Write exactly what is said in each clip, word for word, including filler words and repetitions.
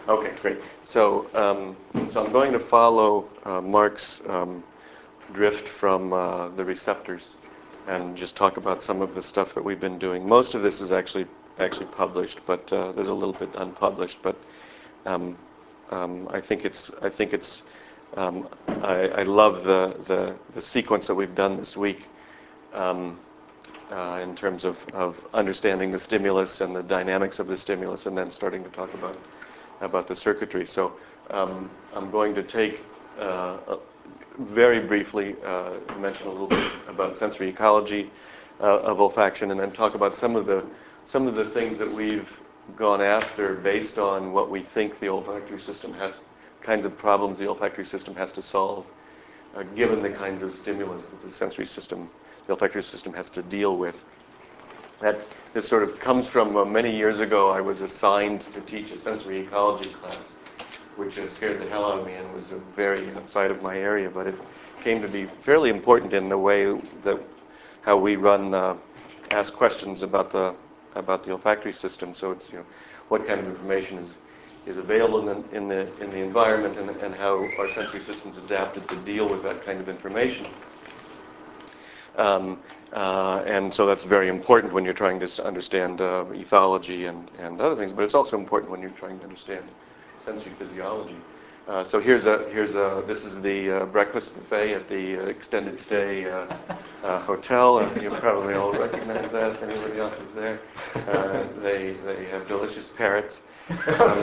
Okay, great. So, um, so I'm going to follow uh, Mark's um, drift from uh, the receptors and just talk about some of the stuff that we've been doing. Most of this is actually actually published, but uh, there's a little bit unpublished. But um, um, I think it's I think it's um, I, I love the, the the sequence that we've done this week. Um, uh, in terms of, of understanding the stimulus and the dynamics of the stimulus, and then starting to talk about about the circuitry. So um, I'm going to take uh, a, very briefly uh, mention a little bit about sensory ecology uh, of olfaction, and then talk about some of the some of the things that we've gone after based on what we think the olfactory system has, kinds of problems the olfactory system has to solve, uh, given the kinds of stimulus that the sensory system, the olfactory system has to deal with. That this sort of comes from uh, many years ago. I was assigned to teach a sensory ecology class, which uh, scared the hell out of me and was uh, very outside of my area, but it came to be fairly important in the way that how we run, uh, ask questions about the about the olfactory system. So it's, you know, what kind of information is is available in the in the, in the environment, and, and how our sensory systems adapted to deal with that kind of information. Um, uh, and so that's very important when you're trying to understand uh, ethology and, and other things, but it's also important when you're trying to understand sensory physiology. Uh, so here's a here's a this is the uh, breakfast buffet at the uh, extended stay uh, uh, hotel. Uh, you probably all recognize that if anybody else is there. Uh, they they have delicious parrots, um,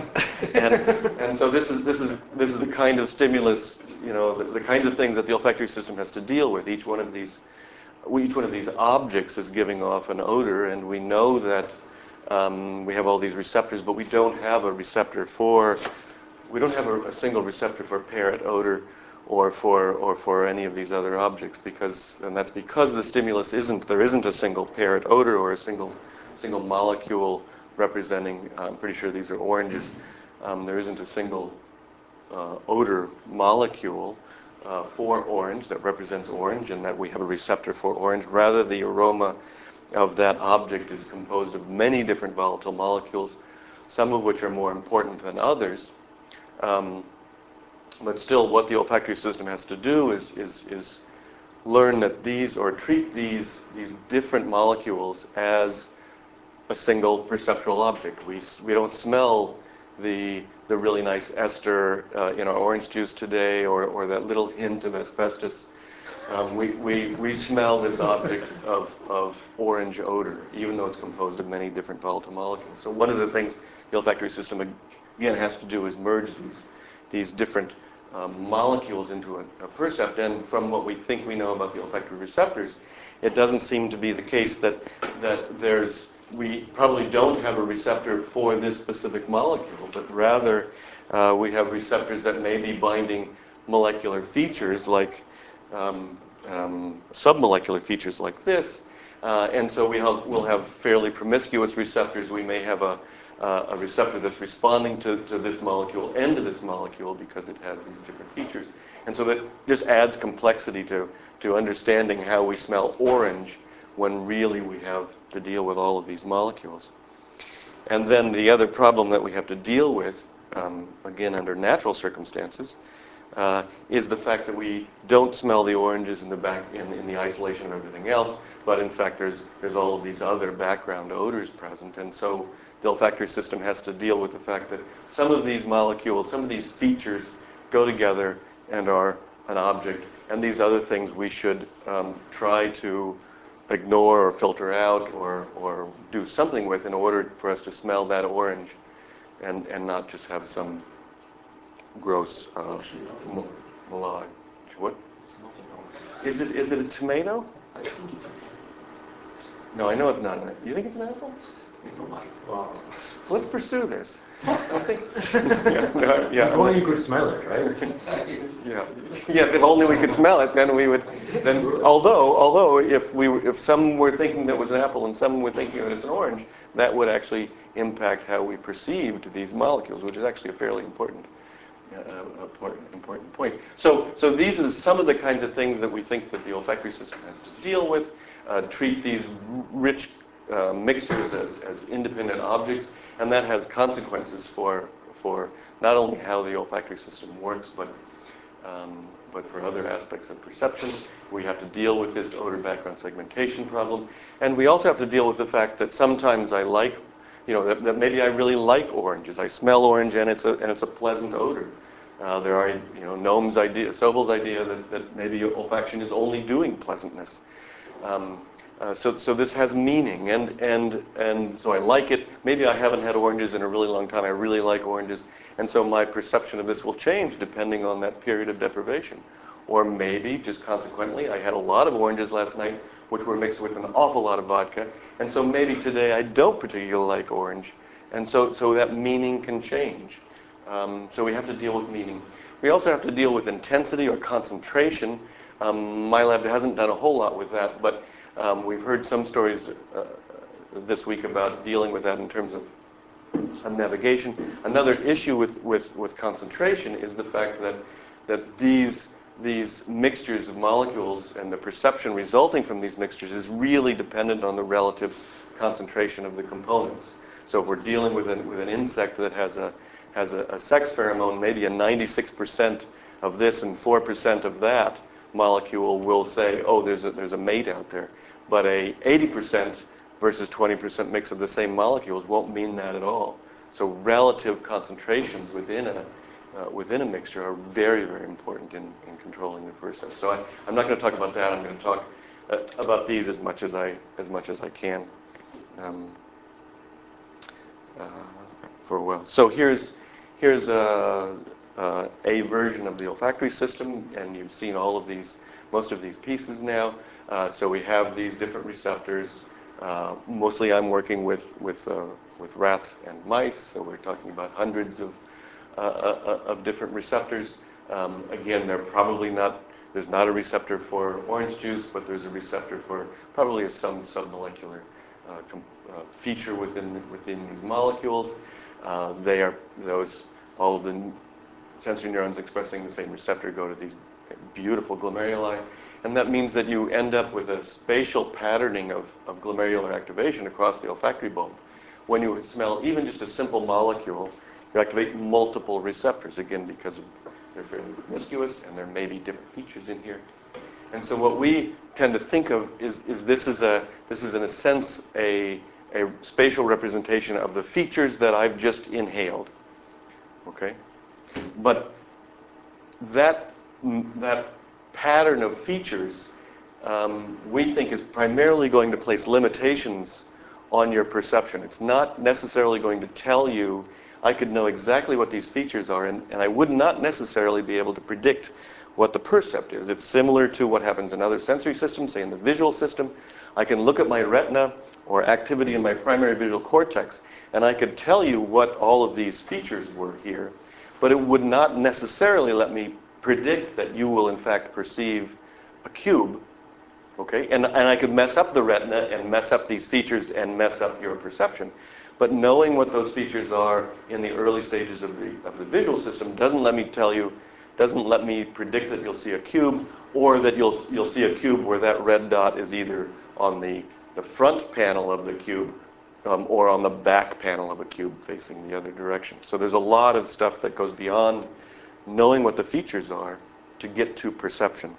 and and so this is this is this is the kind of stimulus, you know, the, the kinds of things that the olfactory system has to deal with. Each one of these each one of these objects is giving off an odor, and we know that um, we have all these receptors, but we don't have a receptor for we don't have a, a single receptor for parrot odor or for or for any of these other objects, because and that's because the stimulus isn't there isn't a single parrot odor or a single single molecule representing. I'm pretty sure these are oranges. Um, there isn't a single uh, odor molecule uh, for orange that represents orange, and that we have a receptor for orange. Rather, the aroma of that object is composed of many different volatile molecules, some of which are more important than others. Um, but still, what the olfactory system has to do is, is, is learn that these, or treat these, these different molecules as a single perceptual object. We, we don't smell the, the really nice ester uh, in our orange juice today, or, or that little hint of asbestos. Um, we, we, we smell this object of, of orange odor, even though it's composed of many different volatile molecules. So one of the things the olfactory system, again, has to do is merge these, these different um, molecules into a, a percept. And from what we think we know about the olfactory receptors, it doesn't seem to be the case that, that there's, we probably don't have a receptor for this specific molecule, but rather uh, we have receptors that may be binding molecular features like Um, um, submolecular features like this, uh, and so we have, we'll have fairly promiscuous receptors. We may have a, uh, a receptor that's responding to, to this molecule and to this molecule because it has these different features. And so that just adds complexity to, to understanding how we smell orange when really we have to deal with all of these molecules. And then the other problem that we have to deal with, um, again under natural circumstances, Uh, is the fact that we don't smell the oranges in the back in, in the isolation of everything else, but in fact there's there's all of these other background odors present, and so the olfactory system has to deal with the fact that some of these molecules, some of these features go together and are an object, and these other things we should um, try to ignore or filter out or or do something with in order for us to smell that orange, and and not just have some gross uh, melange. What? It's not an orange. Is it? Is it a tomato? I think it's an No, I know it's not. An, you think it's an apple? Oh my god. Let's pursue this. I think. Yeah, no, yeah. If only you could smell it, right? Yeah. Yes. If only we could smell it, then we would. Then, although, although, if we, if some were thinking that it was an apple and some were thinking that it's an orange, that would actually impact how we perceived these molecules, which is actually a fairly important. Uh, important, important point. So, so these are some of the kinds of things that we think that the olfactory system has to deal with. Uh, treat these rich uh, mixtures as, as independent objects, and that has consequences for for not only how the olfactory system works, but um, but for other aspects of perception. We have to deal with this odor background segmentation problem. And we also have to deal with the fact that sometimes I like, you know, that, that maybe I really like oranges. I smell orange and it's a, and it's a pleasant odor. Uh, there are, you know, Noam's idea, Sobel's idea that, that maybe olfaction is only doing pleasantness. Um, uh, so, so this has meaning, and, and, and so I like it. Maybe I haven't had oranges in a really long time. I really like oranges. And so my perception of this will change depending on that period of deprivation. Or maybe, just consequently, I had a lot of oranges last night, which were mixed with an awful lot of vodka. And so maybe today I don't particularly like orange. And so, so that meaning can change. Um, so we have to deal with meaning. We also have to deal with intensity or concentration. Um, my lab hasn't done a whole lot with that, but um, we've heard some stories uh, this week about dealing with that in terms of, of navigation. Another issue with, with, with concentration is the fact that, that these, these mixtures of molecules and the perception resulting from these mixtures is really dependent on the relative concentration of the components. So if we're dealing with an, with an insect that has a has a, a sex pheromone, maybe a ninety-six percent of this and four percent of that molecule will say, oh, there's a, there's a mate out there. But a eighty percent versus twenty percent mix of the same molecules won't mean that at all. So relative concentrations within a, uh, within a mixture are very, very important in, in controlling the percept. So I, I'm not going to talk about that. I'm going to talk uh, about these as much as I, as much as I can um, uh, for a while. So here's, Here's a, uh, a version of the olfactory system, and you've seen all of these, most of these pieces now. Uh, so we have these different receptors. Uh, mostly I'm working with, with, uh, with rats and mice, so we're talking about hundreds of, uh, uh, of different receptors. Um, again, they're probably not, there's not a receptor for orange juice, but there's a receptor for probably some submolecular uh, uh, feature within, within these molecules. Uh, they are, those, all of the sensory neurons expressing the same receptor go to these beautiful glomeruli. And that means that you end up with a spatial patterning of, of glomerular activation across the olfactory bulb. When you smell even just a simple molecule, you activate multiple receptors, again, because they're fairly promiscuous and there may be different features in here. And so what we tend to think of is, is this is a, this is in a sense a, a spatial representation of the features that I've just inhaled, okay? But that, that pattern of features, um, we think is primarily going to place limitations on your perception. It's not necessarily going to tell you, I could know exactly what these features are, and, and I would not necessarily be able to predict what the percept is. It's similar to what happens in other sensory systems, say in the visual system. I can look at my retina or activity in my primary visual cortex, and I could tell you what all of these features were here, but it would not necessarily let me predict that you will in fact perceive a cube, okay? And, and I could mess up the retina and mess up these features and mess up your perception. But knowing what those features are in the early stages of the, of the visual system doesn't let me tell you, doesn't let me predict that you'll see a cube, or that you'll, you'll see a cube where that red dot is either on the, the front panel of the cube um, or on the back panel of a cube facing the other direction. So there's a lot of stuff that goes beyond knowing what the features are to get to perception.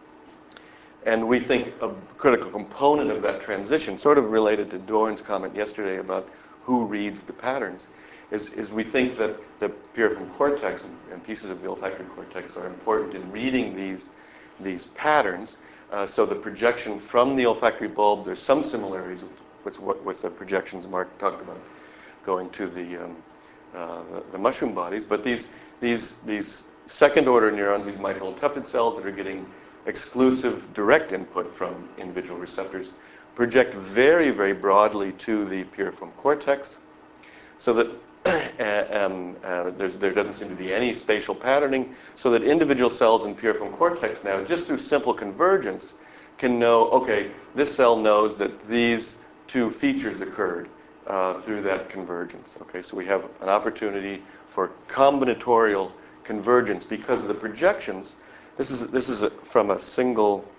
And we think a critical component of that transition, sort of related to Doran's comment yesterday about who reads the patterns, is, is we think that the piriform cortex and, and pieces of the olfactory cortex are important in reading these, these patterns. Uh, so the projection from the olfactory bulb, there's some similarities with, with, what, with the projections Mark talked about going to the, um, uh, the, the mushroom bodies. But these, these, these second order neurons, these mitral and tufted cells that are getting exclusive direct input from individual receptors, project very, very broadly to the piriform cortex, so that uh, um, uh, there doesn't seem to be any spatial patterning, so that individual cells in piriform cortex now, just through simple convergence, can know, okay, this cell knows that these two features occurred uh, through that convergence. Okay, so we have an opportunity for combinatorial convergence because of the projections. This is, this is a, from a single,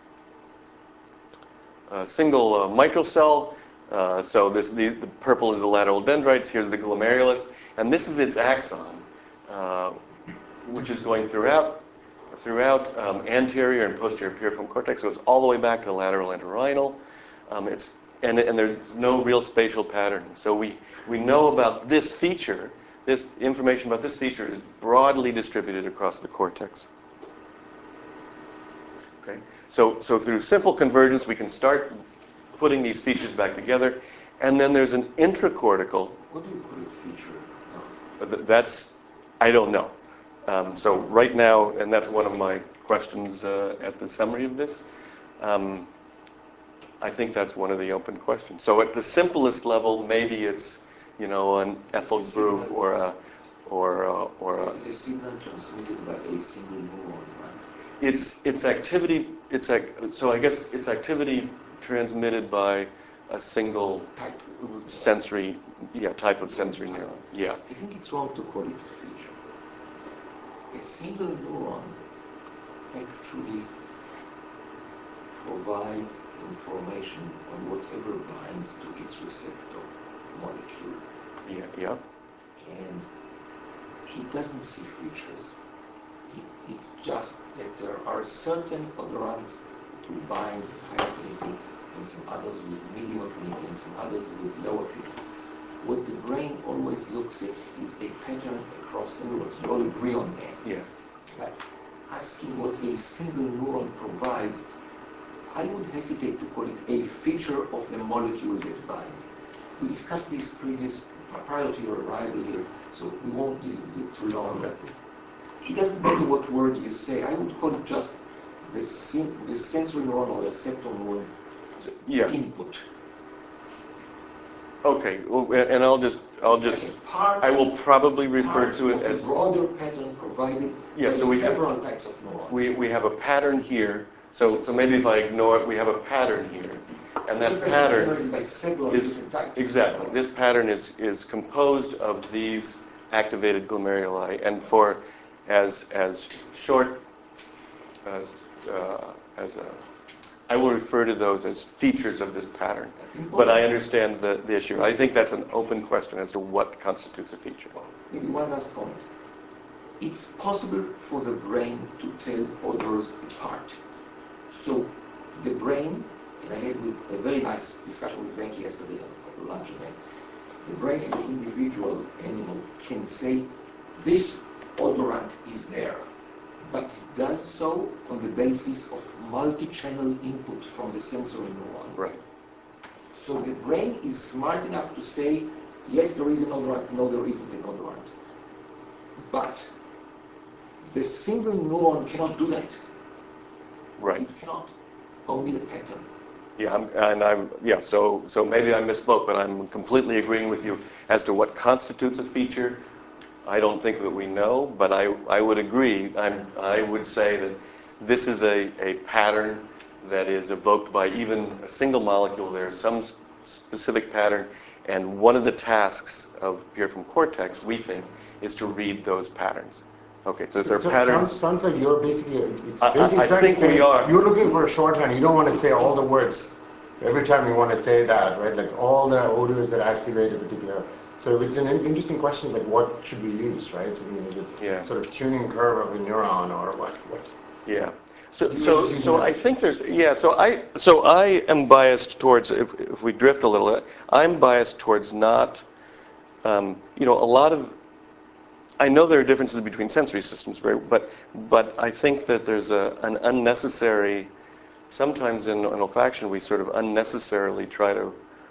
uh, single uh, mitral cell. Uh, so this, the, the purple is the lateral dendrites. Here's the glomerulus. And this is its axon, uh, which is going throughout throughout um, anterior and posterior piriform cortex. So it's all the way back to the lateral entorhinal. Um, it's and, and there's no real spatial patterning. So we, we know about this feature. This information about this feature is broadly distributed across the cortex. Okay? So, so through simple convergence, we can start putting these features back together. And then there's an intracortical. What do you call a feature? No. That's, I don't know. Um, so right now, and that's one of my questions uh, at the summary of this, um, I think that's one of the open questions. So at the simplest level, maybe it's, you know, an ethyl group or a, or a, or a, It's a signal transmitted by a single neuron, right? It's it's activity. It's ac so I guess it's activity transmitted by a single Type. sensory, yeah, type of sensory neuron. Yeah. I think it's wrong to call it a feature. A single neuron actually provides information on whatever binds to its receptor molecule. Yeah. Yeah. And it doesn't see features. It, it's just that there are certain odorants to bind with high affinity and some others with medium affinity and some others with low affinity. What the brain always looks at is a pattern across neurons. You all agree on that. Yeah. But asking what a single neuron provides, I would hesitate to call it a feature of the molecule that binds. We discussed this previous prior to your arrival here, so we won't deal with it too long. But it doesn't matter what word you say. I would call it just the, sen the sensory neuron or the receptor neuron Yeah. input. Okay. Well, and I'll just I'll It's just like a part, I will probably refer part to it of as a broader pattern provided yeah. by So we several have, types of neurons. we we have a pattern here. So so maybe if I ignore it, we have a pattern here, and that This pattern is pattern generated by several is different types. exactly this pattern is is composed of these activated glomeruli, and for as as short as uh, as a I will refer to those as features of this pattern. But I understand the, the issue. I think that's an open question as to what constitutes a feature. Maybe one last comment. It's possible for the brain to tell odors apart. So the brain, and I had with a very nice discussion with Venki yesterday at the lunch event, the brain of the individual animal can say, this odorant is there, but it does so on the basis of multi-channel input from the sensory neurons. Right. So the brain is smart enough to say, yes, there is an odorant, no, there isn't an odorant. But the single neuron cannot do that. Right. It cannot. Only the pattern. Yeah, I'm, and I'm, yeah, so, so maybe I misspoke, but I'm completely agreeing with you as to what constitutes a feature. I don't think that we know, but I, I would agree. I'm, I would say that this is a, a pattern that is evoked by even a single molecule. There's some specific pattern, and one of the tasks of piriform cortex, we think, is to read those patterns. Okay, so if there are So it patterns... sounds, sounds like you're basically, it's I- I- basically I like think saying we are. You're looking for a shorthand. You don't want to say all the words every time you want to say that, right? Like all the odors that activate a particular. So it's an in- interesting question, like what should we use, right? I mean, is it Yeah. sort of tuning curve of a neuron or what? what? Yeah. So, You so, were just so using I that- think there's, yeah, so I, so I am biased towards, if, if we drift a little, I'm biased towards not, um, you know, a lot of, I know there are differences between sensory systems, right? But, but I think that there's a, an unnecessary, sometimes in, in olfaction we sort of unnecessarily try to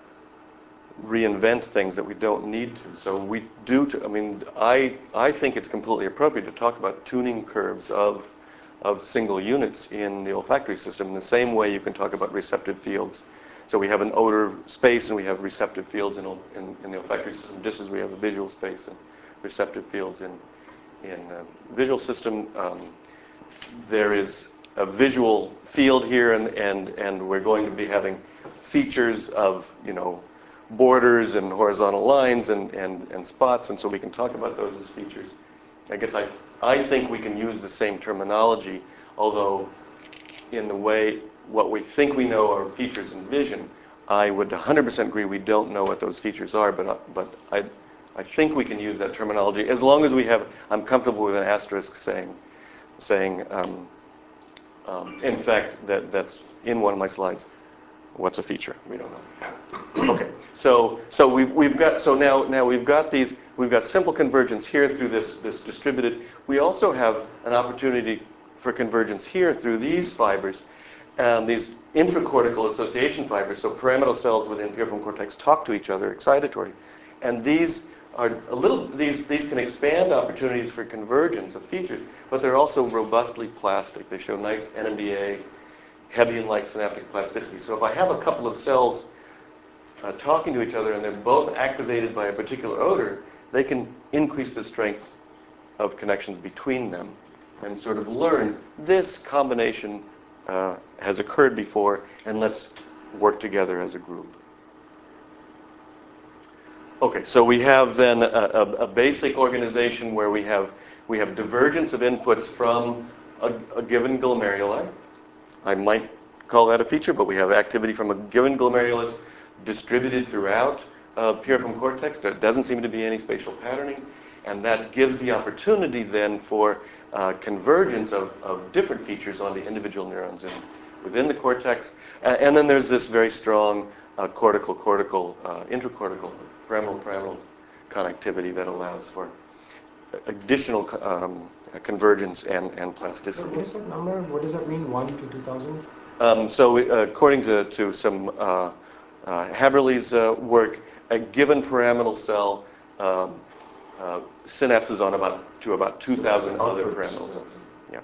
reinvent things that we don't need to. So we do, to, I mean, I, I think it's completely appropriate to talk about tuning curves of of single units in the olfactory system in the same way you can talk about receptive fields. So we have an odor space and we have receptive fields in, in, in the olfactory system, just as we have a visual space and receptive fields in, in uh, visual system. Um, there is a visual field here, and, and, and we're going to be having features of, you know, borders and horizontal lines and, and, and spots, and so we can talk about those as features. I guess I, I think we can use the same terminology, although in the way what we think we know are features in vision, I would one hundred percent agree we don't know what those features are, but, uh, but I, I think we can use that terminology as long as we have, I'm comfortable with an asterisk saying, saying um, um, in fact, that, that's in one of my slides. What's a feature? We don't know. Okay, so so we've we've got so now now we've got these we've got simple convergence here through this this distributed. We also have an opportunity for convergence here through these fibers, um, these intracortical association fibers. So pyramidal cells within piriform cortex talk to each other excitatory, and these are a little these these can expand opportunities for convergence of features, but they're also robustly plastic. They show nice N M D A. Hebbian-like synaptic plasticity. So if I have a couple of cells uh, talking to each other and they're both activated by a particular odor, they can increase the strength of connections between them and sort of learn this combination uh, has occurred before, and let's work together as a group. Okay, so we have then a, a, a basic organization where we have we have divergence of inputs from a, a given glomeruli. I might call that a feature, but we have activity from a given glomerulus distributed throughout uh, piriform cortex. There doesn't seem to be any spatial patterning, and that gives the opportunity then for uh, convergence of, of different features onto individual neurons in, within the cortex. Uh, and then there's this very strong uh, cortical-cortical, uh, intracortical, pyramidal-pyramidal connectivity that allows for additional um, convergence and, and plasticity. What is that number? What does that mean, one to two thousand? Um, so uh, according to, to some uh, uh, Haberle's uh, work, a given pyramidal cell um, uh, synapses on about to about two thousand other pyramidal cells. Yeah.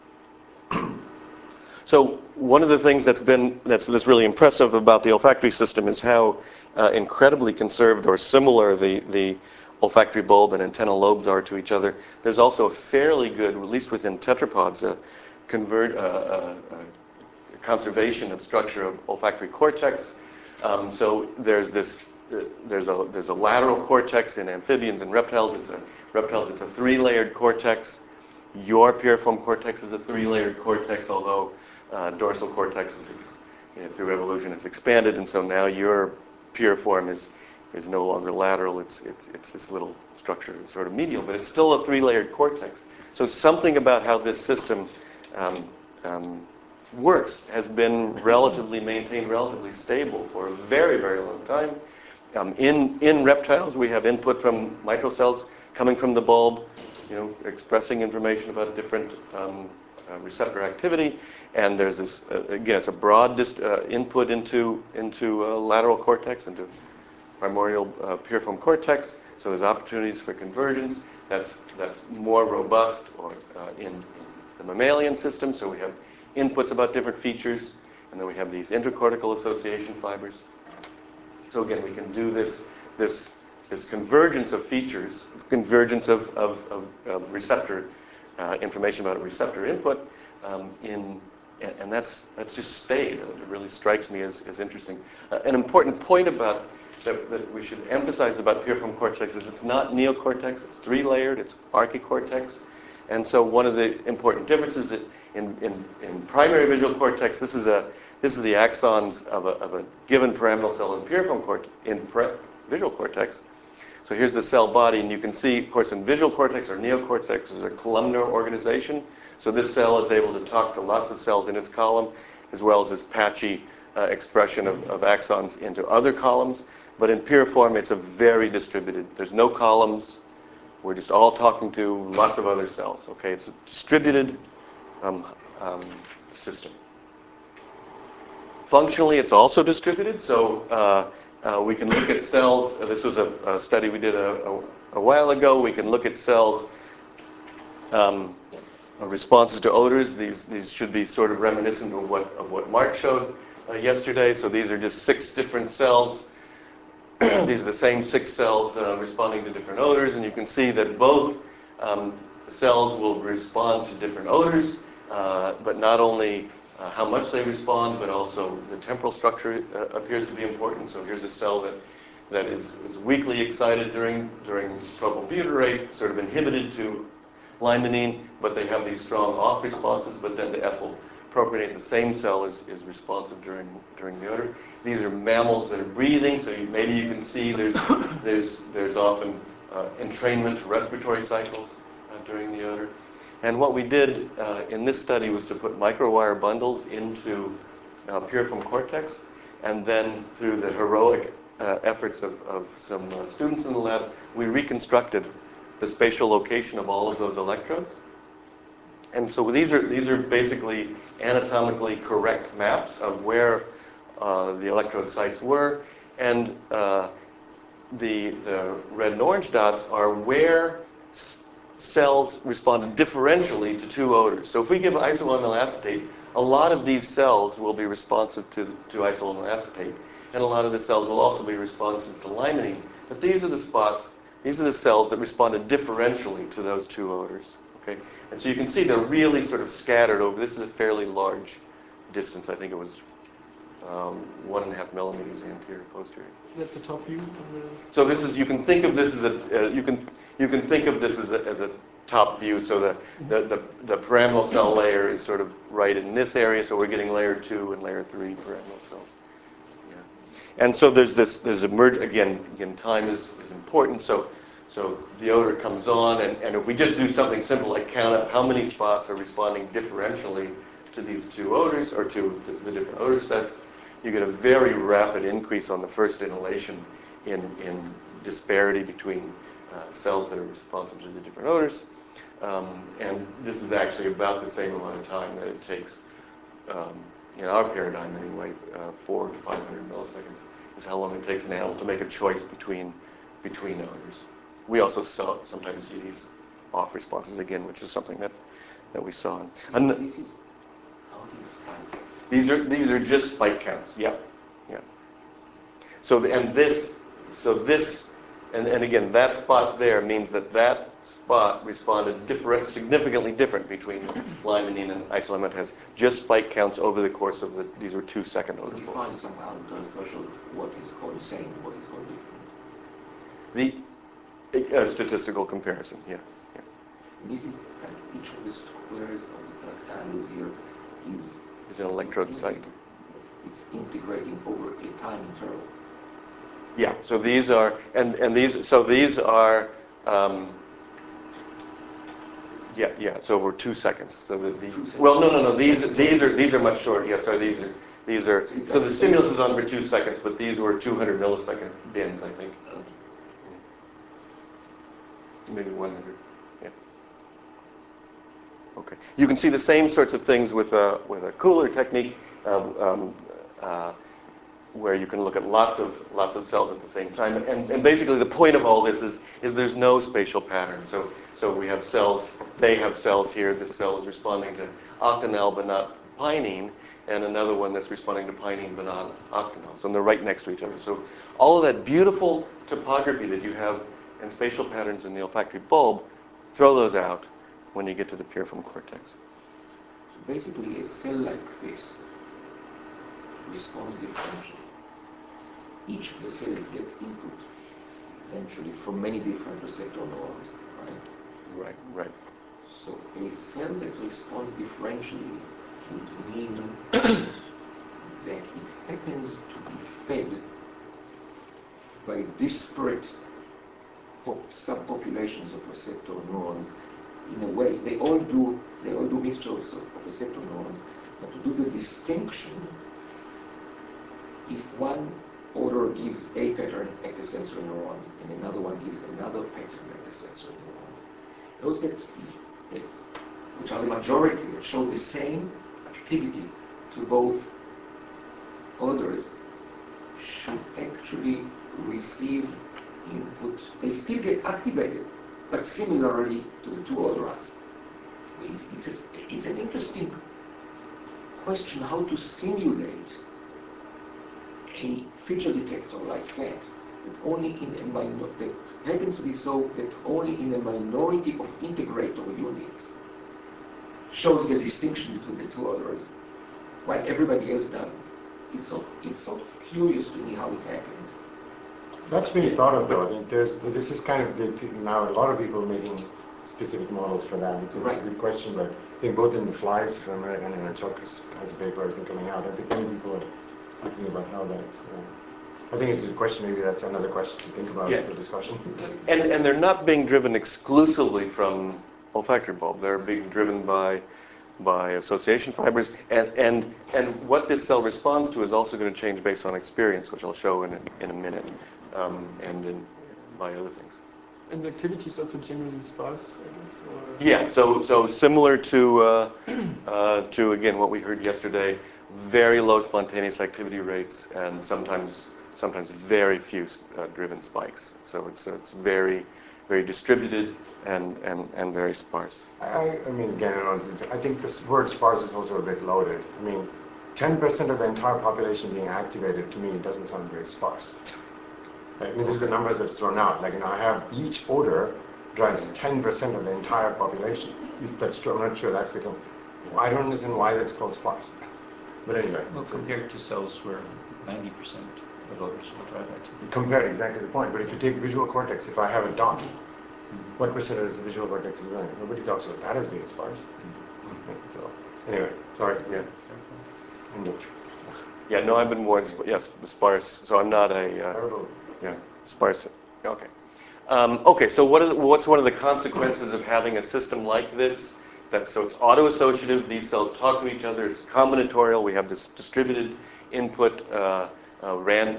So one of the things that's been that's, that's really impressive about the olfactory system is how uh, incredibly conserved or similar the the olfactory bulb and antennal lobes are to each other. There's also a fairly good, at least within tetrapods, a convert. Uh, uh, uh, conservation of structure of olfactory cortex. Um, so there's this, uh, there's a there's a lateral cortex in amphibians and reptiles. It's a reptiles. It's a three-layered cortex. Your piriform cortex is a three-layered cortex, although uh, dorsal cortex is, you know, through evolution, it's expanded, and so now your piriform is is no longer lateral. It's it's it's this little structure, sort of medial, but it's still a three-layered cortex. So something about how this system um, um, works has been relatively maintained, relatively stable for a very, very long time. Um, in, in reptiles, we have input from mitral cells coming from the bulb, you know, expressing information about different um, uh, receptor activity. And there's this, uh, again, it's a broad dist- uh, input into, into uh, lateral cortex, into primordial uh, piriform cortex. So there's opportunities for convergence. That's, that's more robust or uh, in, in the mammalian system. So we have inputs about different features, and then we have these intracortical association fibers. So again, we can do this, this, this convergence of features, convergence of, of, of, of receptor uh, information about a receptor input, um, in, and that's, that's just stayed. It really strikes me as, as interesting. Uh, an important point about that, that we should emphasize about piriform cortex is it's not neocortex, it's three-layered, it's archicortex. And so one of the important differences in, in, in primary visual cortex, this is, a, this is the axons of a, of a given pyramidal cell in piriform cortex, in visual cortex. So here's the cell body, and you can see, of course, in visual cortex or neocortex is a columnar organization. So this cell is able to talk to lots of cells in its column, as well as this patchy uh, expression of, of axons into other columns. But in piriform, it's a very distributed. There's no columns. We're just all talking to lots of other cells. Okay, it's a distributed um, um, system. Functionally, it's also distributed. So uh, uh, we can look at cells. Uh, this was a, a study we did a, a, a while ago. We can look at cells um, responses to odors. These these should be sort of reminiscent of what of what Mark showed uh, yesterday. So these are just six different cells. These are the same six cells uh, responding to different odors, and you can see that both um, cells will respond to different odors, uh, but not only uh, how much they respond, but also the temporal structure uh, appears to be important. So here's a cell that that is, is weakly excited during during propylbutyrate, sort of inhibited to limonene, but they have these strong off responses, but then to ethyl propionate, the same cell is, is responsive during during the odor. These are mammals that are breathing, so you, maybe you can see there's there's there's often uh, entrainment, respiratory cycles uh, during the odor. And what we did uh, in this study was to put microwire bundles into uh, piriform cortex, and then through the heroic uh, efforts of, of some uh, students in the lab, we reconstructed the spatial location of all of those electrodes. And so these are, these are basically anatomically correct maps of where uh, the electrode sites were, and uh, the, the red and orange dots are where cells responded differentially to two odors. So if we give isoamyl acetate, a lot of these cells will be responsive to, to isoamyl acetate, and a lot of the cells will also be responsive to limonene. But these are the spots, these are the cells that responded differentially to those two odors. Okay? And so you can see they're really sort of scattered over. This is a fairly large distance. I think it was um, one and a half millimeters anterior posterior. That's a top view. So this is, you can think of this as a, uh, you can you can think of this as a, as a top view. So the, the, the, the pyramidal cell layer is sort of right in this area. So we're getting layer two and layer three pyramidal cells. Yeah. And so there's this, there's a merge, again, again, time is, is important. So, so the odor comes on, and, and if we just do something simple like count up how many spots are responding differentially to these two odors, or to the, the different odor sets, you get a very rapid increase on the first inhalation in, in disparity between uh, cells that are responsive to the different odors. Um, and this is actually about the same amount of time that it takes, um, in our paradigm anyway, uh, four to five hundred milliseconds is how long it takes an animal to make a choice between, between odors. We also saw, sometimes see these off responses again, which is something that, that we saw. And This is counting spikes. these are, these are just spike counts, yeah, yeah. So, the, and this, so this, and, and again, that spot there means that that spot responded different, significantly different between limonene and isoamylase. Just spike counts over the course of the, these are two second odor We pulses. find somehow the threshold of what is called same, what is called different. The uh, statistical comparison, yeah. yeah. And this is like each of the squares of the rectangles here is Is an electrode is site. integ- It's integrating over a time interval. Yeah, so these are, and, and these, so these are, um, yeah, yeah, it's over two seconds. So the, the Two seconds. well, no, no, no, these, these are, these are much shorter. Yeah, sorry, these are, these are, so the stimulus is on for two seconds, but these were two hundred millisecond bins, I think. Okay. Maybe one hundred, yeah. Okay. You can see the same sorts of things with a, with a cooler technique, um, um, uh, where you can look at lots of lots of cells at the same time. And, and basically the point of all this is, is there's no spatial pattern. So, so we have cells, they have cells here. This cell is responding to octanol but not pinene, and another one that's responding to pinene but not octanol. So they're right next to each other. So all of that beautiful topography that you have and spatial patterns in the olfactory bulb, throw those out when you get to the piriform cortex. So basically a cell like this responds differentially. Each of the cells gets input eventually from many different receptor neurons, right? Right, right. So a cell that responds differentially would mean that it happens to be fed by disparate pop- subpopulations of receptor neurons. In a way, they all do they all do mixtures of, of receptor neurons, but to do the distinction, if one odor gives a pattern ectosensory neurons and another one gives another pattern ectosensory neurons, those that, that which are the majority that show the same activity to both odors should actually receive input. They still get activated, but similarly to the two odorants. It's, it's, a, it's an interesting question how to simulate a feature detector like that, that only in a minor, that happens to be so that only in a minority of integrator units shows the distinction between the two odors, while everybody else doesn't. It's so, it's sort of curious to me how it happens. That's being thought of though. I think there's, this is kind of the, now a lot of people are making specific models for that. It's a, Right. it's a good question, but I think both in the Flies from American and Chuck has a paper I think coming out. I think many people are thinking about how that's, uh, I think it's a question, maybe that's another question to think about Yeah. for discussion. And, and they're not being driven exclusively from olfactory bulb. They're being driven by, by association fibers. And, and, and what this cell responds to is also going to change based on experience, which I'll show in a, in a minute, um, and in, by other things. And the activity is also generally sparse, I guess? Or? Yeah, so, so similar to, uh, uh, to, again, what we heard yesterday, very low spontaneous activity rates and sometimes, sometimes very few uh, driven spikes. So it's, it's very, very distributed and, and, and very sparse. I, I mean, again, I, don't, I think this word sparse is also a bit loaded. I mean, ten percent of the entire population being activated, to me, it doesn't sound very sparse. I mean, these are numbers that's thrown out. Like, you know, I have each odor drives ten percent of the entire population. If that's true, I'm not sure that's the case. I don't understand why that's called sparse. But anyway. Well, compared to cells where ninety percent of odors will drive activity. Compared, exactly the point. But if you take visual cortex, if I have a dot, what percent is the visual cortex is doing? Nobody talks about that as being sparse. Mm-hmm. So, anyway, sorry. Yeah. End of. Yeah, no, I've been more, yes, sparse, so I'm not a, uh, Terrible. yeah, sparse, okay. Um, okay, so what are the, what's one of the consequences of having a system like this? That's, so it's auto-associative, these cells talk to each other, it's combinatorial, we have this distributed input, uh, uh, ran,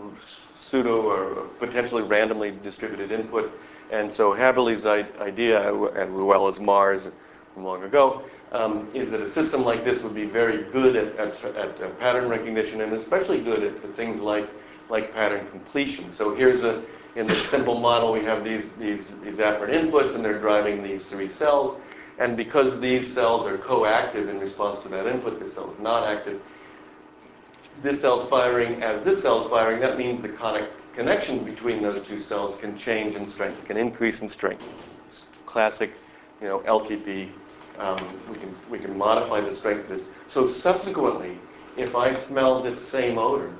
pseudo or potentially randomly distributed input. And so Haberle's idea, as well as Mars from long ago, um, is that a system like this would be very good at, at, at uh, pattern recognition and especially good at, at things like, like pattern completion. So here's a, in this simple model, we have these, these, these afferent inputs and they're driving these three cells. And because these cells are co-active in response to that input, this cell is not active. This cell's firing as this cell's firing, that means the connect, connections between those two cells can change in strength, can increase in strength. Classic, you know, L T P. Um, we can we can modify the strength of this. So subsequently, if I smell this same odor,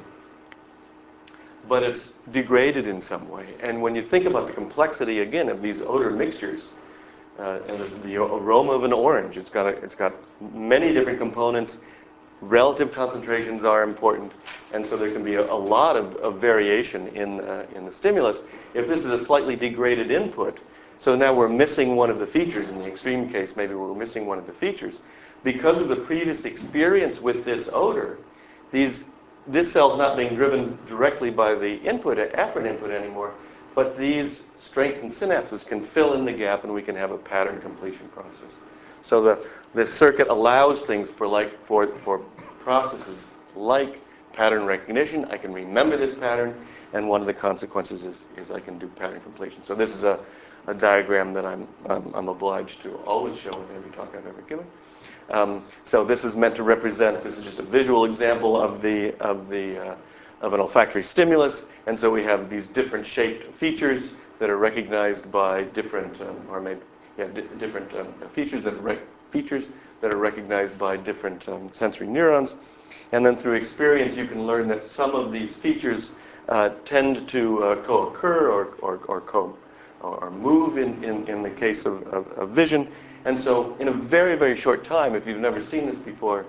but it's degraded in some way, and when you think about the complexity again of these odor mixtures, uh, and the, the aroma of an orange, it's got a, it's got many different components. Relative concentrations are important, and so there can be a, a lot of, of variation in uh, in the stimulus. If this is a slightly degraded input, so now we're missing one of the features. In the extreme case, maybe we're missing one of the features. Because of the previous experience with this odor, these, this cell's not being driven directly by the input, afferent input anymore, but these strengthened synapses can fill in the gap and we can have a pattern completion process. So the, the circuit allows things for, like, for, for processes like pattern recognition. I can remember this pattern, and one of the consequences is, is I can do pattern completion. So this is a, a diagram that I'm, I'm, I'm obliged to always show in every talk I've ever given. Um, so this is meant to represent, this is just a visual example of, the, of, the, uh, of an olfactory stimulus. And so we have these different shaped features that are recognized by different, um, or maybe, yeah, di different um, features, that are features that are recognized by different um, sensory neurons. And then through experience, you can learn that some of these features uh, tend to uh, co-occur or, or, or co or move in, in, in the case of, of, of vision. And so in a very, very short time, if you've never seen this before,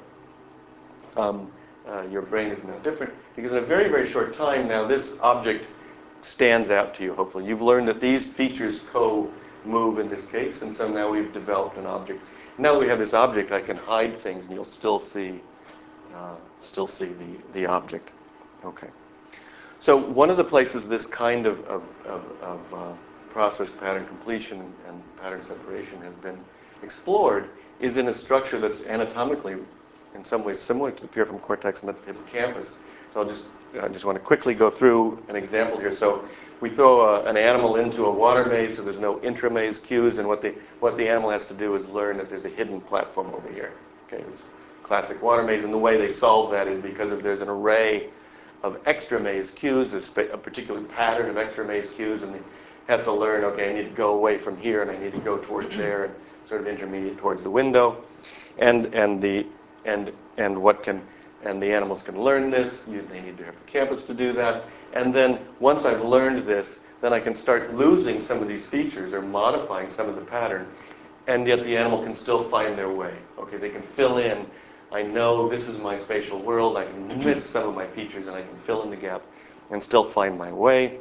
um, uh, your brain is now different. Because in a very, very short time now, this object stands out to you, hopefully. You've learned that these features co-move in this case, and so now we've developed an object. Now that we have this object, I can hide things, and you'll still see, uh, still see the, the object. Okay. So one of the places this kind of, of, of, of uh, process pattern completion and pattern separation has been explored is in a structure that's anatomically in some ways similar to the piriform cortex, and that's the hippocampus. So I'll just, I just want to quickly go through an example here. So we throw a, an animal into a water maze, so there's no intra-maze cues, and what the, what the animal has to do is learn that there's a hidden platform over here. Okay, it's classic water maze, and the way they solve that is because of, there's an array of extra maze cues, a, a particular pattern of extra maze cues, and it has to learn, okay, I need to go away from here, and I need to go towards there, and sort of intermediate towards the window. And, and, the, and, and, what can, and the animals can learn this. You, they need their hippocampus to do that. And then once I've learned this, then I can start losing some of these features or modifying some of the pattern, and yet the animal can still find their way. Okay, they can fill in. I know this is my spatial world. I can miss some of my features, and I can fill in the gap. and still find my way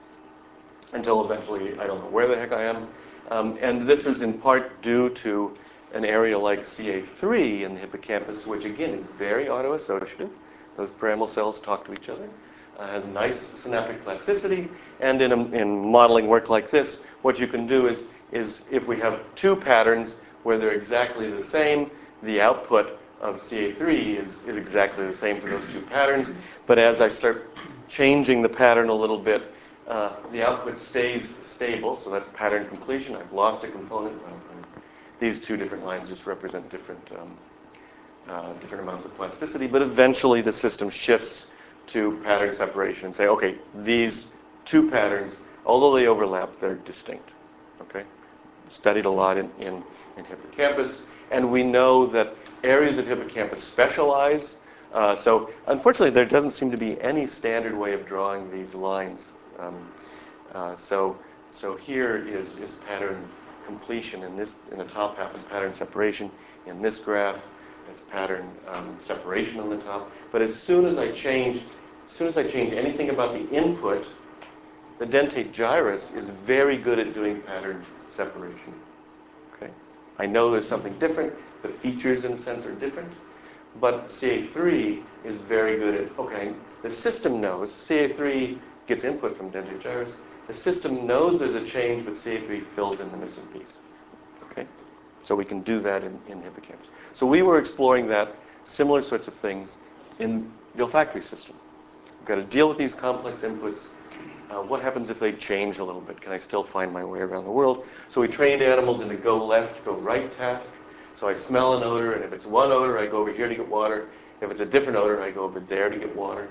until eventually I don't know where the heck I am. Um, and this is in part due to an area like C A three in the hippocampus, which again is very autoassociative. Those pyramidal cells talk to each other. Uh, has nice synaptic plasticity, and in, a, in modeling work like this, what you can do is, is if we have two patterns where they're exactly the same, the output of C A three is, is exactly the same for those two patterns. But as I start changing the pattern a little bit, uh, the output stays stable, so that's pattern completion. I've lost a component. Well, these two different lines just represent different, um, uh, different amounts of plasticity, but eventually the system shifts to pattern separation and say, okay, these two patterns, although they overlap, they're distinct. Okay? Studied a lot in, in, in hippocampus, and we know that areas of hippocampus specialize. Uh, so unfortunately, there doesn't seem to be any standard way of drawing these lines. Um, uh, so, so here is, is pattern completion in this in the top half and pattern separation in this graph. It's pattern um, separation on the top. But as soon as I change, as soon as I change anything about the input, the dentate gyrus is very good at doing pattern separation. Okay, I know there's something different. The features, in a sense, are different. But C A three is very good at, okay, the system knows. C A three gets input from dentate gyrus. The system knows there's a change, but C A three fills in the missing piece. Okay, so we can do that in, in hippocampus. So we were exploring that, similar sorts of things in the olfactory system. We've got to deal with these complex inputs. Uh, what happens if they change a little bit? Can I still find my way around the world? So we trained animals in a go left, go right task. So I smell an odor, and if it's one odor, I go over here to get water. If it's a different odor, I go over there to get water.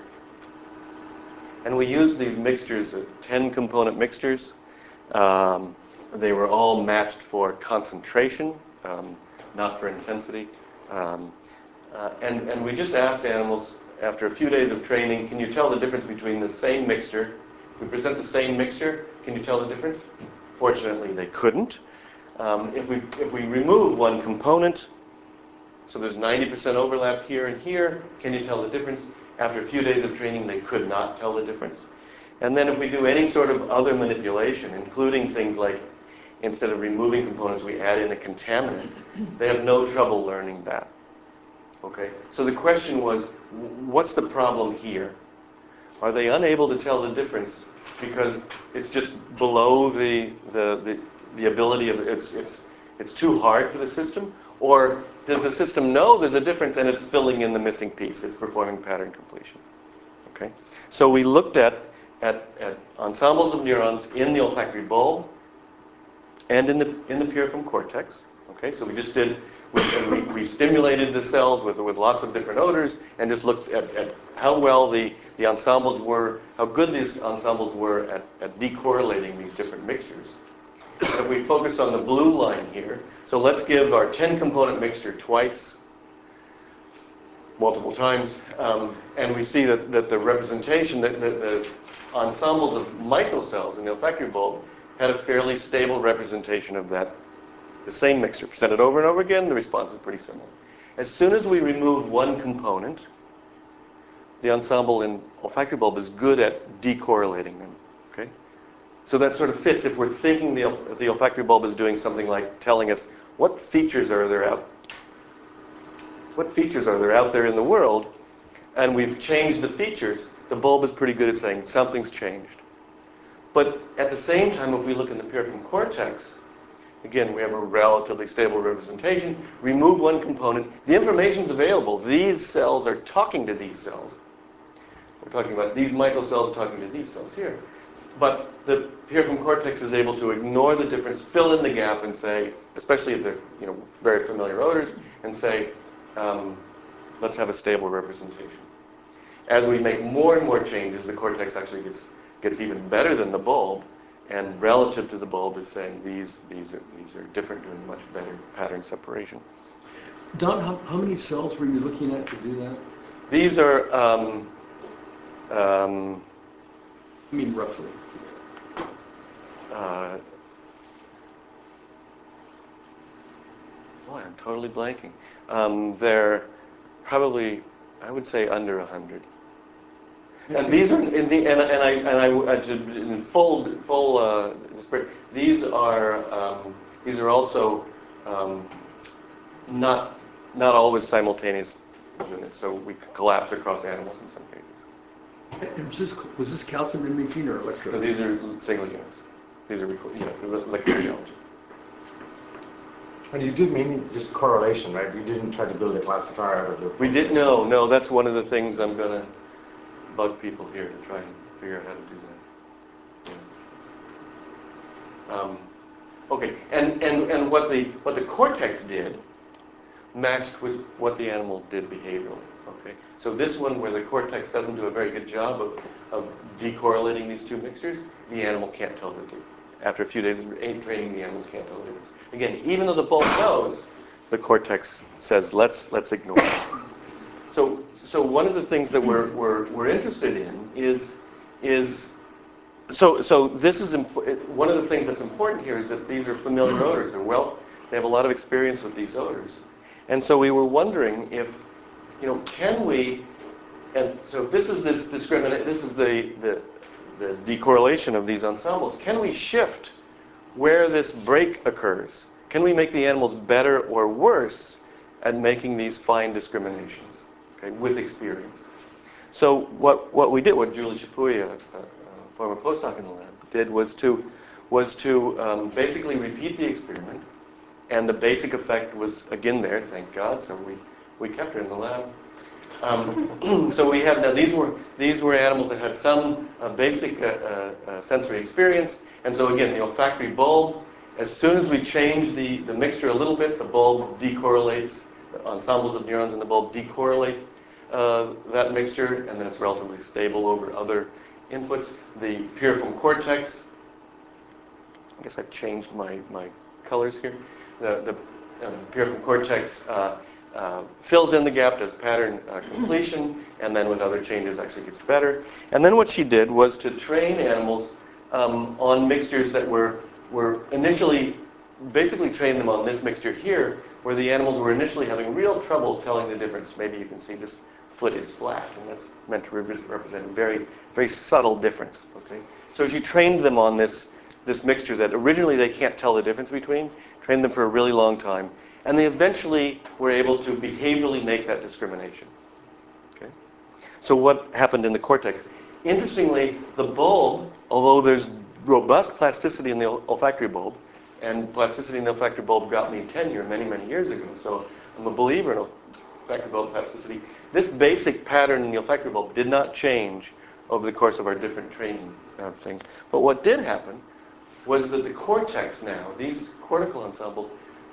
And we used these mixtures, uh, ten component mixtures. Um, they were all matched for concentration, um, not for intensity. Um, uh, and, and we just asked animals, after a few days of training, can you tell the difference between the same mixture? If we present the same mixture, can you tell the difference? Fortunately, they couldn't. Um, if we, if we remove one component, so there's ninety percent overlap here and here, can you tell the difference? After a few days of training, they could not tell the difference. And then if we do any sort of other manipulation, including things like instead of removing components, we add in a contaminant, they have no trouble learning that. Okay? So the question was, what's the problem here? Are they unable to tell the difference because it's just below the, the, the, the ability of, it's, it's, it's too hard for the system? Or does the system know there's a difference and it's filling in the missing piece? It's performing pattern completion. Okay? So we looked at, at, at ensembles of neurons in the olfactory bulb and in the, in the piriform cortex. Okay? So we just did, we, we, we stimulated the cells with, with lots of different odors and just looked at, at how well the, the ensembles were, how good these ensembles were at, at decorrelating these different mixtures. If we focus on the blue line here, so let's give our ten component mixture twice, multiple times, um, and we see that, that the representation, that the, the ensembles of microcells in the olfactory bulb had a fairly stable representation of that, the same mixture. Presented over and over again, the response is pretty similar. As soon as we remove one component, the ensemble in olfactory bulb is good at decorrelating them. Okay? So that sort of fits if we're thinking the, the olfactory bulb is doing something like telling us what features are there out, what features are there out there in the world, and we've changed the features, the bulb is pretty good at saying something's changed. But at the same time, if we look in the piriform cortex, again, we have a relatively stable representation. Remove one component, the information's available. These cells are talking to these cells. We're talking about these microcells talking to these cells here. But the piriform cortex is able to ignore the difference, fill in the gap, and say, especially if they're you know very familiar odors, and say, um, let's have a stable representation. As we make more and more changes, the cortex actually gets gets even better than the bulb, and relative to the bulb is saying these these are these are different, doing much better pattern separation. Don, how, how many cells were you looking at to do that? These are. Um, um, I mean, roughly. Uh, boy, I'm totally blanking. Um, they're probably, I would say, under a hundred. And these are in the and, and I and I uh, to, in full full uh, despair, these are um, these are also um, not not always simultaneous units. So we could collapse across animals in some cases. And was this, was this calcium imaging or So electro? these are single units. These are reco- yeah, electrophysiology. And you did mainly just correlation, right? You didn't try to build a classifier out of the... We did no no. That's one of the things I'm gonna bug people here to try and figure out how to do that. Yeah. Um, okay, and, and, and what the what the cortex did matched with what the animal did behaviorally. Okay, so this one where the cortex doesn't do a very good job of, of decorrelating these two mixtures, the animal can't tell the difference. After a few days of training, the animals can't tell the difference. Again, even though the bulb knows, the cortex says let's let's ignore it. So, so one of the things that we're, we're, we're interested in is, is so, so this is, imp- one of the things that's important here is that these are familiar odors. They're well, they have a lot of experience with these odors. And so we were wondering if, you know, can we, and so if this is this discriminate, this is the, the, the decorrelation of these ensembles, can we shift where this break occurs? Can we make the animals better or worse at making these fine discriminations? Okay, with experience. So what, what we did, what Julie Chapuis, a, a, a former postdoc in the lab, did was to, was to um, basically repeat the experiment, and the basic effect was again there, thank God, so we, we kept her in the lab. Um, so we have, now these were, these were animals that had some uh, basic uh, uh, uh, sensory experience, and so again, the olfactory bulb, as soon as we change the, the mixture a little bit, the bulb decorrelates, the ensembles of neurons in the bulb decorrelate uh, that mixture, and then it's relatively stable over other inputs. The piriform cortex, I guess I've changed my, my colors here. The, the uh, piriform cortex uh, uh, fills in the gap, does pattern uh, completion, and then with other changes actually gets better. And then what she did was to train animals um, on mixtures that were, were initially, basically train them on this mixture here, where the animals were initially having real trouble telling the difference. Maybe you can see this foot is flat, and that's meant to represent a very, very subtle difference. Okay, so she trained them on this, this mixture that originally they can't tell the difference between, trained them for a really long time, and they eventually were able to behaviorally make that discrimination. Okay, so what happened in the cortex? Interestingly, the bulb, although there's robust plasticity in the olfactory bulb, and plasticity in the olfactory bulb got me tenure many, many years ago, so I'm a believer in olfactory bulb plasticity. This basic pattern in the olfactory bulb did not change over the course of our different training uh, things. But what did happen was that the cortex now, these cortical ensembles,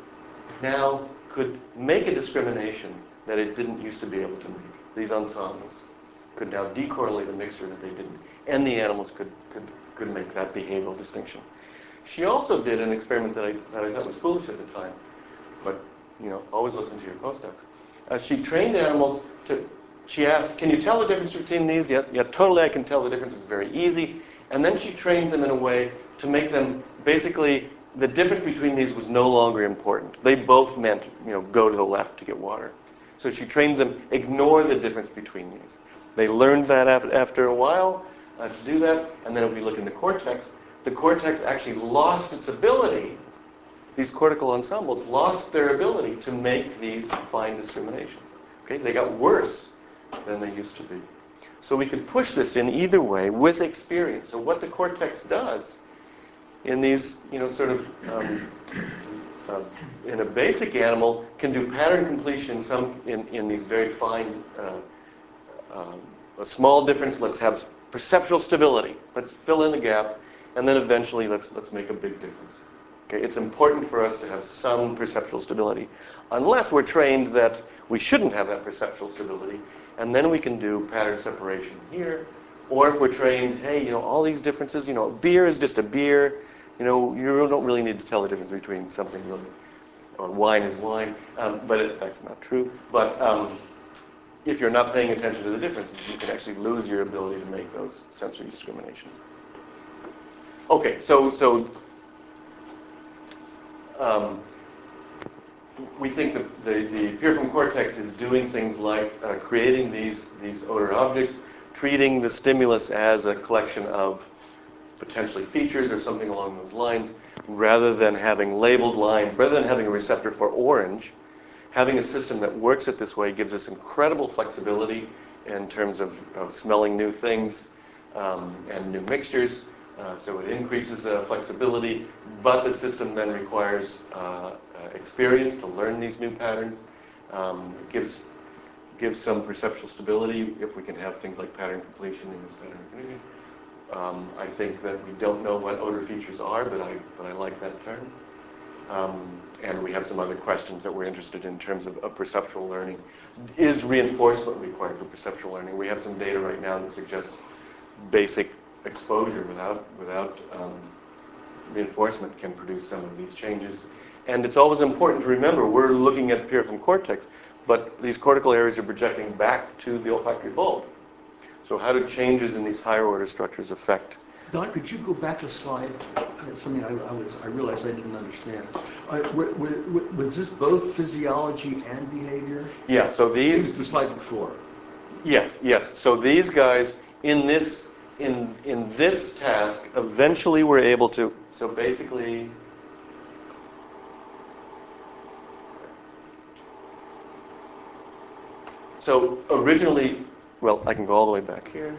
now could make a discrimination that it didn't used to be able to make. These ensembles could now decorrelate a mixture that they didn't, and the animals could, could, could make that behavioral distinction. She also did an experiment that I, that I thought was foolish at the time, but you know, always listen to your postdocs. Uh, she trained animals to, she asked, can you tell the difference between these? Yeah, yeah, totally I can tell the difference, it's very easy. And then she trained them in a way to make them, basically, the difference between these was no longer important. They both meant, you know, go to the left to get water. So she trained them, ignore the difference between these. They learned that after a while uh, to do that, and then if we look in the cortex, the cortex actually lost its ability, these cortical ensembles lost their ability to make these fine discriminations. Okay, they got worse than they used to be. So we could push this in either way with experience. So what the cortex does in these, you know, sort of, um, uh, in a basic animal, can do pattern completion in some, in, in these very fine, uh, um, a small difference, let's have perceptual stability. Let's fill in the gap, and then eventually let's, let's make a big difference. Okay, it's important for us to have some perceptual stability, unless we're trained that we shouldn't have that perceptual stability, and then we can do pattern separation here. Or if we're trained, hey, you know, all these differences, you know, beer is just a beer, you know, you don't really need to tell the difference between something really, or wine is wine, um, but it, that's not true. But um, if you're not paying attention to the differences, you can actually lose your ability to make those sensory discriminations. Okay, so so. Um, we think that the, the piriform cortex is doing things like uh, creating these, these odor objects. treating the stimulus as a collection of potentially features or something along those lines, rather than having labeled lines, rather than having a receptor for orange. Having a system that works it this way gives us incredible flexibility in terms of, of smelling new things um, and new mixtures. Uh, so it increases uh, flexibility, but the system then requires uh, uh, experience to learn these new patterns. Um, it gives, gives some perceptual stability if we can have things like pattern completion in this pattern recognition. Um, I think that we don't know what odor features are, but I, but I like that term. Um, and we have some other questions that we're interested in in terms of, of perceptual learning. Is reinforcement required for perceptual learning? We have some data right now that suggests basic exposure without, without um, reinforcement can produce some of these changes. And it's always important to remember, we're looking at piriform cortex, but these cortical areas are projecting back to the olfactory bulb. So how do changes in these higher order structures affect? Don, could you go back a slide? It's something I, I was I realized I didn't understand. Uh, w w was this both physiology and behavior? Yeah. So It these. was the slide before. Yes. Yes. So these guys in this in in this task eventually were able to. So basically. So originally, well, I can go all the way back here.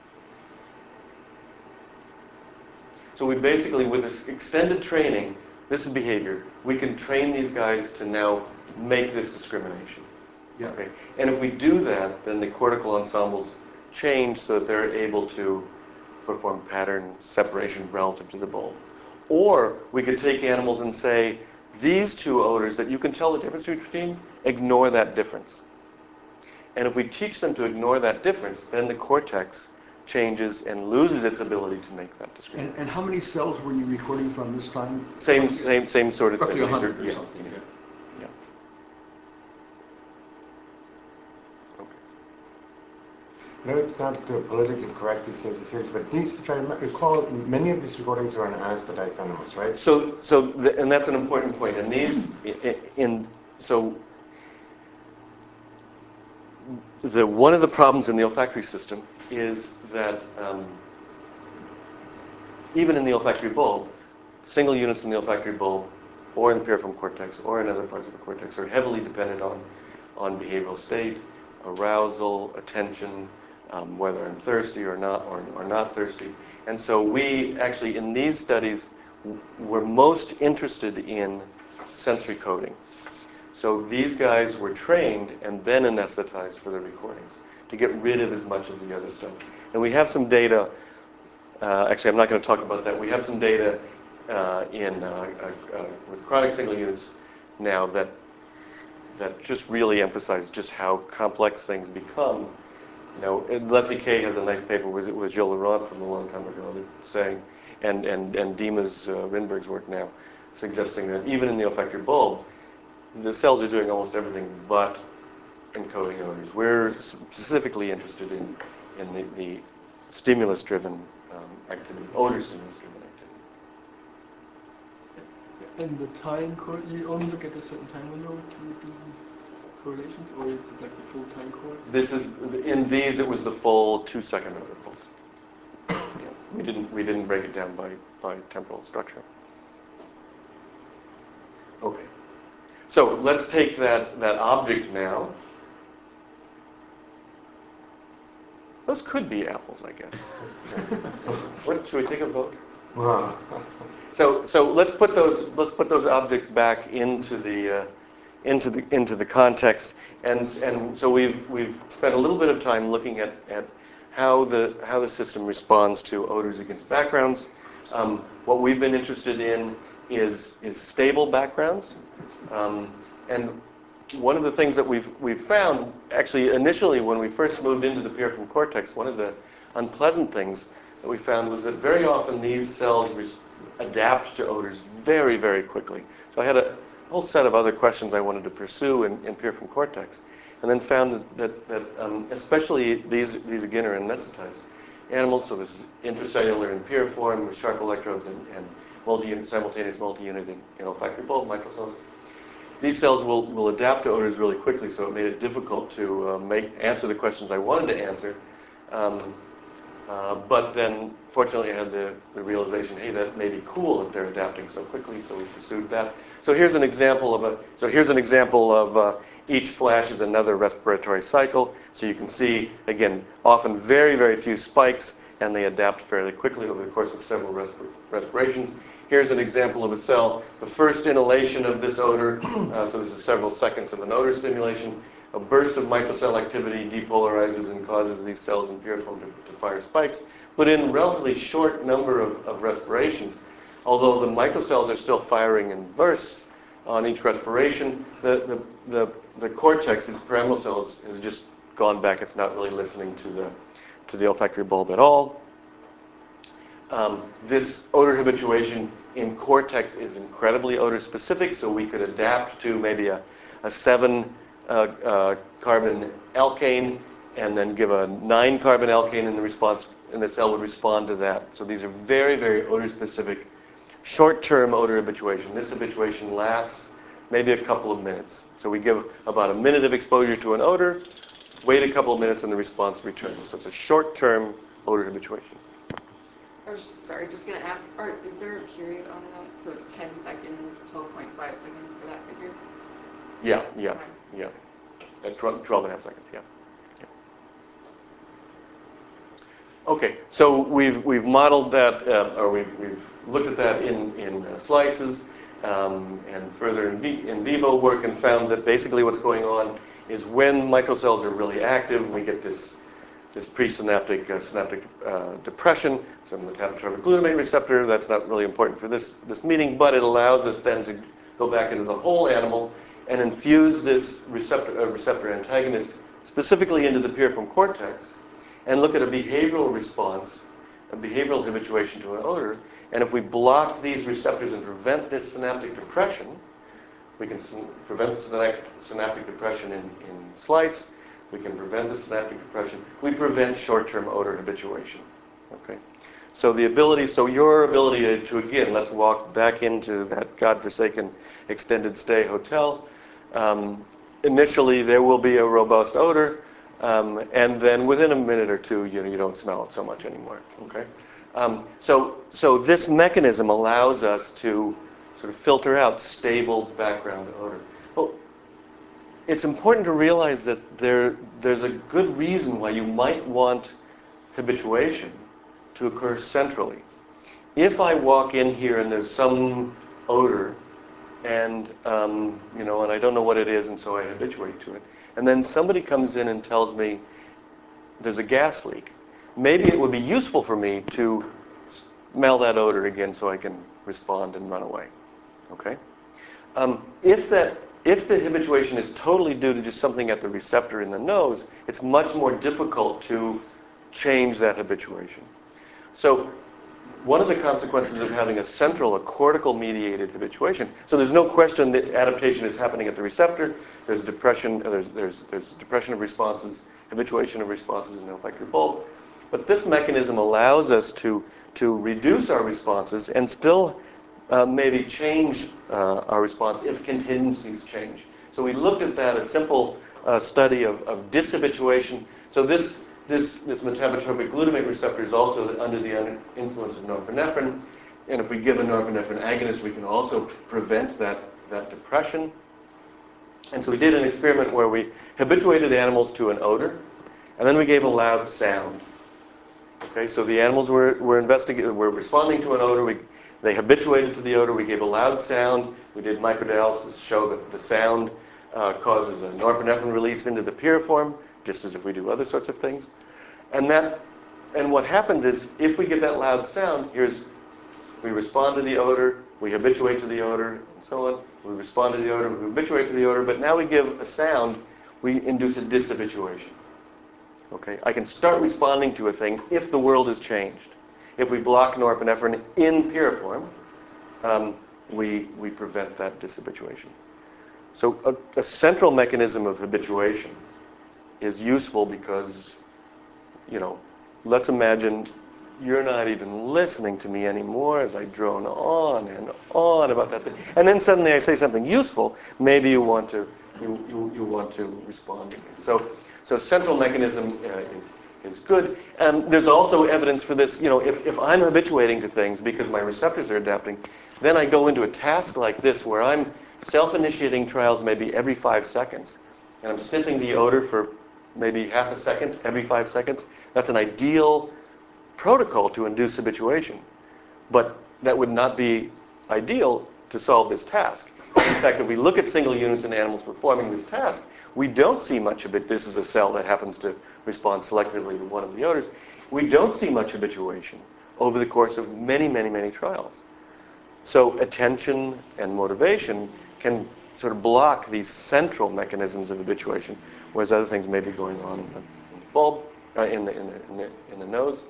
So we basically, with this extended training, this is behavior, we can train these guys to now make this discrimination. Yeah. Okay. And if we do that, then the cortical ensembles change so that they're able to perform pattern separation relative to the bulb. Or we could take animals and say, these two odors that you can tell the difference between, ignore that difference. And if we teach them to ignore that difference, then the cortex changes and loses its ability to make that discrimination. And, and how many cells were you recording from this time? Same, same, same sort of Roughly thing. a hundred or Yeah, something. yeah, yeah. Okay. No, it's not uh, politically correct, these things he says, but these, if I recall, many of these recordings are on anesthetized animals, right? So, so, the, and that's an important point. And these, in, in so, the one of the problems in the olfactory system is that um, even in the olfactory bulb, single units in the olfactory bulb, or in the piriform cortex, or in other parts of the cortex, are heavily dependent on, on behavioral state, arousal, attention, um, whether I'm thirsty or not, or, or not thirsty. And so we actually, in these studies, were most interested in sensory coding. So these guys were trained and then anesthetized for the recordings to get rid of as much of the other stuff. And we have some data. Uh, actually, I'm not going to talk about that. We have some data uh, in uh, uh, uh, with chronic single units now that that just really emphasize just how complex things become. You know, and Leslie Kay has a nice paper with with Gilles Laurent from a long time ago saying, and and and Dima's uh, Rinberg's work now, suggesting that even in the olfactory bulb, the cells are doing almost everything but encoding odors. We're specifically interested in in the, the stimulus-driven um, activity, odor stimulus-driven activity. And the time, co you only look at a certain time window to do these correlations, or is it like the full time course? This is in these. It was the full two-second odor pulse. Yeah, we didn't we didn't break it down by by temporal structure. Okay. So let's take that that object now. Those could be apples, I guess. What, should we take a vote? So, so let's put those let's put those objects back into the uh, into the into the context, and and so we've we've spent a little bit of time looking at at how the how the system responds to odors against backgrounds. Um, what we've been interested in is is stable backgrounds, um, and one of the things that we've we've found actually initially when we first moved into the piriform cortex, one of the unpleasant things that we found was that very often these cells res- adapt to odors very, very quickly. So I had a whole set of other questions I wanted to pursue in, in piriform cortex, and then found that, that, that um, especially these, these again are anesthetized animals, so this is intracellular in piriform with sharp electrodes and, and multi simultaneous multi-unit in, in olfactory bulb microcells. These cells will, will adapt to odors really quickly, so it made it difficult to uh, make answer the questions I wanted to answer Um, uh, but then, fortunately, I had the, the realization, hey, that may be cool if they're adapting so quickly, so we pursued that. So here's an example of a, so here's an example of uh, each flash is another respiratory cycle. So you can see, again, often very, very few spikes, and they adapt fairly quickly over the course of several resp respirations. Here's an example of a cell. The first inhalation of this odor, uh, so this is several seconds of an odor stimulation. A burst of microcell activity depolarizes and causes these cells in piriform to, to fire spikes. But in a relatively short number of, of respirations, although the microcells are still firing in bursts on each respiration, the, the, the, the cortex, these pyramidal cells, has just gone back. It's not really listening to the, to the olfactory bulb at all. Um, this odor habituation in cortex is incredibly odor specific, so we could adapt to maybe a, a seven uh, uh, carbon alkane and then give a nine carbon alkane in the response, and the cell would respond to that. So these are very, very odor specific, short-term odor habituation. This habituation lasts maybe a couple of minutes. So we give about a minute of exposure to an odor, wait a couple of minutes, and the response returns. So it's a short-term odor habituation. I was just, sorry, just going to ask, are, is there a period on that? So it's ten seconds, twelve point five seconds for that figure? Yeah, yes, yeah. That's twelve, twelve and a half seconds, yeah. yeah. Okay, so we've, we've modeled that, uh, or we've, we've looked at that in, in uh, slices um, and further in, vi in vivo work, and found that basically what's going on is when microcells are really active, we get this this presynaptic uh, synaptic uh, depression. It's a metabotropic glutamate receptor. That's not really important for this, this meeting, but it allows us then to go back into the whole animal and infuse this receptor, uh, receptor antagonist specifically into the piriform cortex and look at a behavioral response, a behavioral habituation to an odor. And if we block these receptors and prevent this synaptic depression, we can prevent synaptic, synaptic depression in, in slice. We can prevent the synaptic depression. We prevent short-term odor habituation. Okay, so the ability, so your ability to, to again, let's walk back into that godforsaken extended stay hotel. Um, initially, there will be a robust odor, um, and then within a minute or two, you know, you don't smell it so much anymore. Okay, um, so so this mechanism allows us to sort of filter out stable background odor. Well, it's important to realize that there, there's a good reason why you might want habituation to occur centrally. If I walk in here and there's some odor, and um, you know, and I don't know what it is, and so I habituate to it, and then somebody comes in and tells me there's a gas leak, maybe it would be useful for me to smell that odor again so I can respond and run away. Okay? Um, if that If the habituation is totally due to just something at the receptor in the nose, it's much more difficult to change that habituation. So one of the consequences of having a central, a cortical-mediated habituation, so there's no question that adaptation is happening at the receptor. There's depression, there's, there's, there's depression of responses, habituation of responses in the olfactory bulb. But this mechanism allows us to, to reduce our responses and still Uh, maybe change uh, our response if contingencies change. So we looked at that, a simple uh, study of, of dishabituation. So this, this, this metabotropic glutamate receptor is also under the influence of norepinephrine. And if we give a norepinephrine agonist, we can also prevent that, that depression. And so we did an experiment where we habituated animals to an odor, and then we gave a loud sound. Okay, so the animals were, were investigating, were responding to an odor. We, They habituated to the odor. We gave a loud sound. We did microdialysis to show that the sound uh, causes a norepinephrine release into the piriform, just as if we do other sorts of things. And that, and what happens is, if we get that loud sound, here's, we respond to the odor, we habituate to the odor, and so on. We respond to the odor, we habituate to the odor, but now we give a sound, we induce a dishabituation. Okay, I can start responding to a thing if the world has changed. If we block norepinephrine in piriform, um, we, we prevent that dishabituation. So a, a central mechanism of habituation is useful because, you know, let's imagine you're not even listening to me anymore as I drone on and on about that thing. And then suddenly I say something useful, maybe you want to, you, you, you want to respond again. So, so central mechanism uh, is, is good. Um, there's also evidence for this, you know, if, if I'm habituating to things because my receptors are adapting, then I go into a task like this where I'm self-initiating trials maybe every five seconds, and I'm sniffing the odor for maybe half a second every five seconds. That's an ideal protocol to induce habituation, but that would not be ideal to solve this task. In fact, if we look at single units in animals performing this task, we don't see much of it. This is a cell that happens to respond selectively to one of the odors. We don't see much habituation over the course of many, many, many trials. So attention and motivation can sort of block these central mechanisms of habituation, whereas other things may be going on in the, in the bulb, uh, in, the, in, the, in, the, in the nose.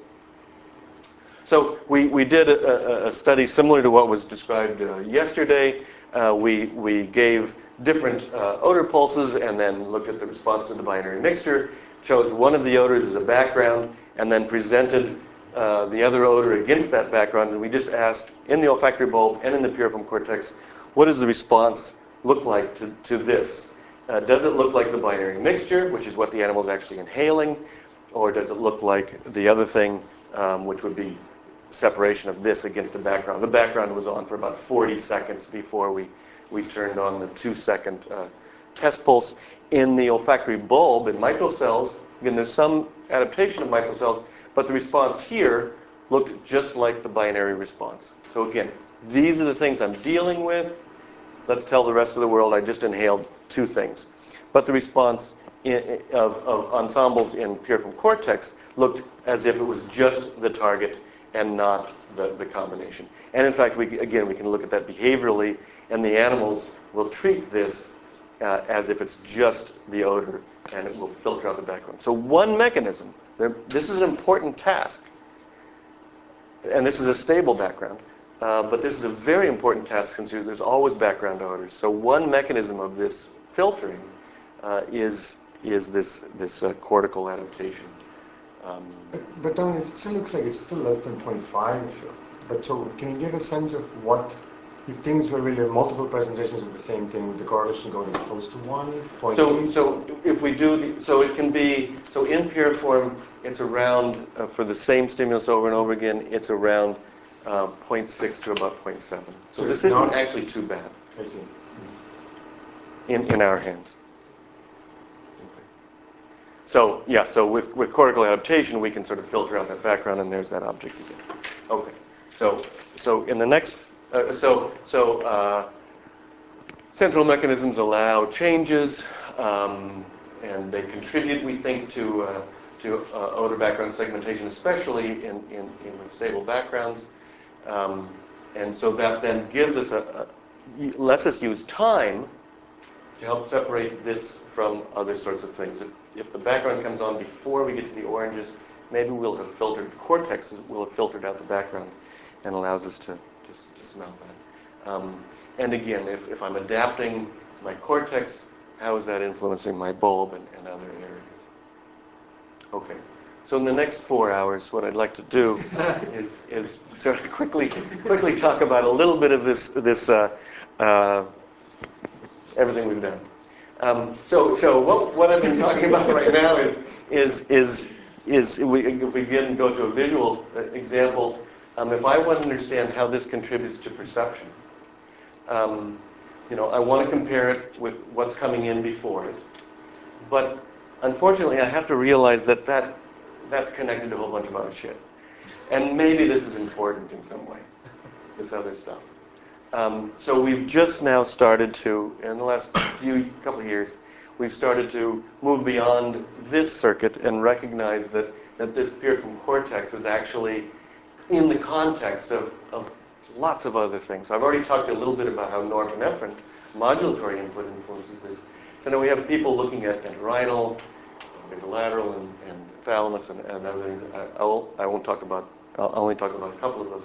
So we, we did a, a, a study similar to what was described uh, yesterday. Uh, we, we gave different uh, odor pulses and then looked at the response to the binary mixture, chose one of the odors as a background, and then presented uh, the other odor against that background. And we just asked, in the olfactory bulb and in the piriform cortex, what does the response look like to, to this? Uh, does it look like the binary mixture, which is what the animal is actually inhaling, or does it look like the other thing, um, which would be separation of this against the background? The background was on for about forty seconds before we, we turned on the two-second uh, test pulse. In the olfactory bulb, in mitral cells, again, there's some adaptation of mitral cells, but the response here looked just like the binary response. So again, these are the things I'm dealing with. Let's tell the rest of the world I just inhaled two things. But the response in, of, of ensembles in piriform cortex looked as if it was just the target and not the, the combination. And in fact, we, again, we can look at that behaviorally, and the animals will treat this uh, as if it's just the odor, and it will filter out the background. So one mechanism, there, this is an important task, and this is a stable background, uh, but this is a very important task since there's always background odors. So one mechanism of this filtering uh, is, is this, this uh, cortical adaptation. Um, But, but Don, it still looks like it's still less than zero point five. But so can you give a sense of what, if things were really multiple presentations of the same thing, would the correlation go close to one? So, so if we do, the, so it can be, so in piriform, it's around, uh, for the same stimulus over and over again, it's around uh, zero point six to about zero point seven. So, So this it's isn't not actually too bad. I see. In, in our hands. So yeah, so with, with cortical adaptation, we can sort of filter out that background, and there's that object again. Okay, so so in the next, uh, so so uh, central mechanisms allow changes, um, and they contribute, we think, to uh, to uh, odor background segmentation, especially in in, in stable backgrounds, um, and so that then gives us a, a lets us use time to help separate this from other sorts of things. If, if the background comes on before we get to the oranges, maybe we'll have filtered, the cortex will have filtered out the background and allows us to, to, to smell that. Um, and again, if, if I'm adapting my cortex, how is that influencing my bulb and, and other areas? Okay. So in the next four hours, what I'd like to do is, is sort of quickly, quickly talk about a little bit of this, this uh, uh, everything we've done. Um, so, so what, what I've been talking about right now is, is, is, is if we, if we again go to a visual example, um, if I want to understand how this contributes to perception, um, you know, I want to compare it with what's coming in before it. But unfortunately, I have to realize that, that that's connected to a whole bunch of other shit. And maybe this is important in some way, this other stuff. Um, so we've just now started to, in the last few couple of years, we've started to move beyond this circuit and recognize that, that this piriform cortex is actually in the context of, of lots of other things. I've already talked a little bit about how norepinephrine, modulatory input, influences this. So now we have people looking at entorhinal, basolateral, and, and thalamus, and, and other things. I, I, will, I won't talk about, I'll only talk about a couple of those.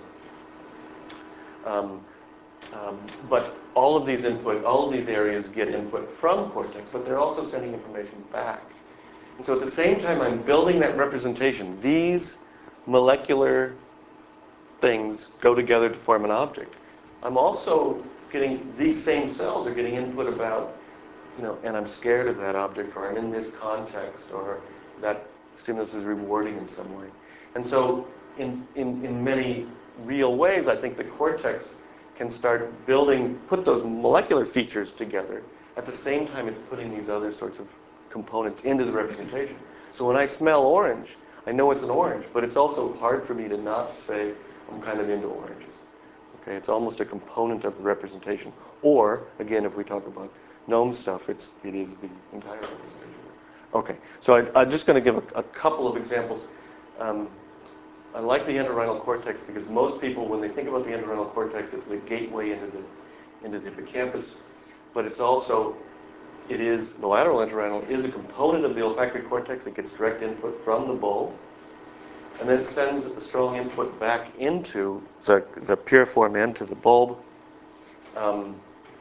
Um, Um, but all of these input, all of these areas get input from cortex, but they're also sending information back. And so at the same time I'm building that representation, these molecular things go together to form an object. I'm also getting, these same cells are getting input about, you know, and I'm scared of that object, or I'm in this context, or that stimulus is rewarding in some way. And so in, in, in many real ways, I think the cortex can start building, put those molecular features together. At the same time, it's putting these other sorts of components into the representation. So when I smell orange, I know it's an orange, but it's also hard for me to not say I'm kind of into oranges. Okay, it's almost a component of the representation. Or, again, if we talk about gnome stuff, it's, it is the entire representation. Okay, so I, I'm just going to give a, a couple of examples. Um, I like the entorhinal cortex because most people, when they think about the entorhinal cortex, it's the gateway into the, into the hippocampus. But it's also, it is, the lateral entorhinal is a component of the olfactory cortex that gets direct input from the bulb. And then it sends a strong input back into the, the piriform end to the bulb. Um,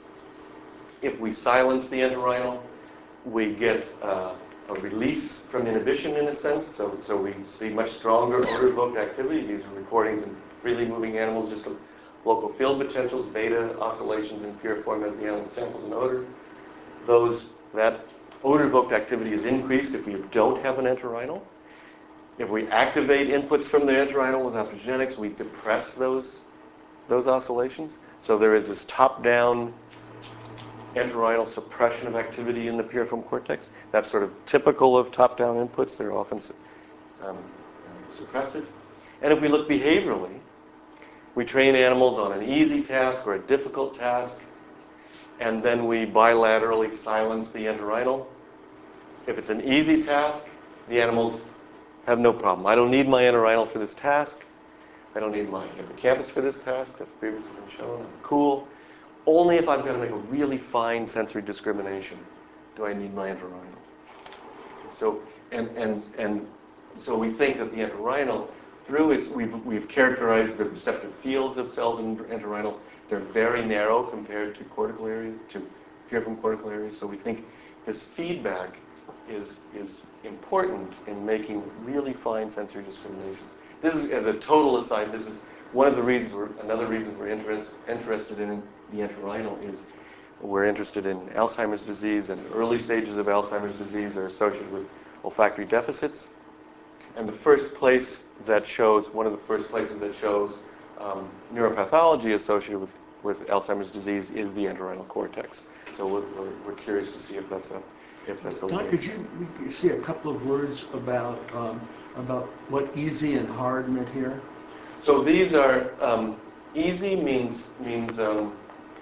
if we silence the entorhinal, we get uh, a release from inhibition in a sense. So, so we see much stronger odor-evoked activity. These are recordings in freely moving animals, just of local field potentials, beta oscillations in piriform as the animal samples an odor. Those, that odor-evoked activity is increased if we don't have an entorhinal. If we activate inputs from the entorhinal with optogenetics, we depress those, those oscillations. So there is this top-down entorhinal suppression of activity in the piriform cortex. That's sort of typical of top-down inputs. They're often um, suppressive. And if we look behaviorally, we train animals on an easy task or a difficult task, and then we bilaterally silence the entorhinal. If it's an easy task, the animals have no problem. I don't need my entorhinal for this task. I don't need my hippocampus for this task. That's previously been shown. I'm cool. Only if I've got to make a really fine sensory discrimination do I need my entorhinal. So, and, and, and so we think that the entorhinal, through its, we've, we've characterized the receptive fields of cells in entorhinal. They're very narrow compared to cortical areas, to piriform cortical areas. So we think this feedback is, is important in making really fine sensory discriminations. This is, as a total aside, this is one of the reasons, we're, another reason we're interest, interested in the entorhinal is we're interested in Alzheimer's disease, and early stages of Alzheimer's disease are associated with olfactory deficits. And the first place that shows, one of the first places that shows um, neuropathology associated with, with Alzheimer's disease is the entorhinal cortex. So we're, we're, we're curious to see if that's a if that's a Don, could you say a couple of words about um, about what easy and hard meant here? So these are um, easy means means um,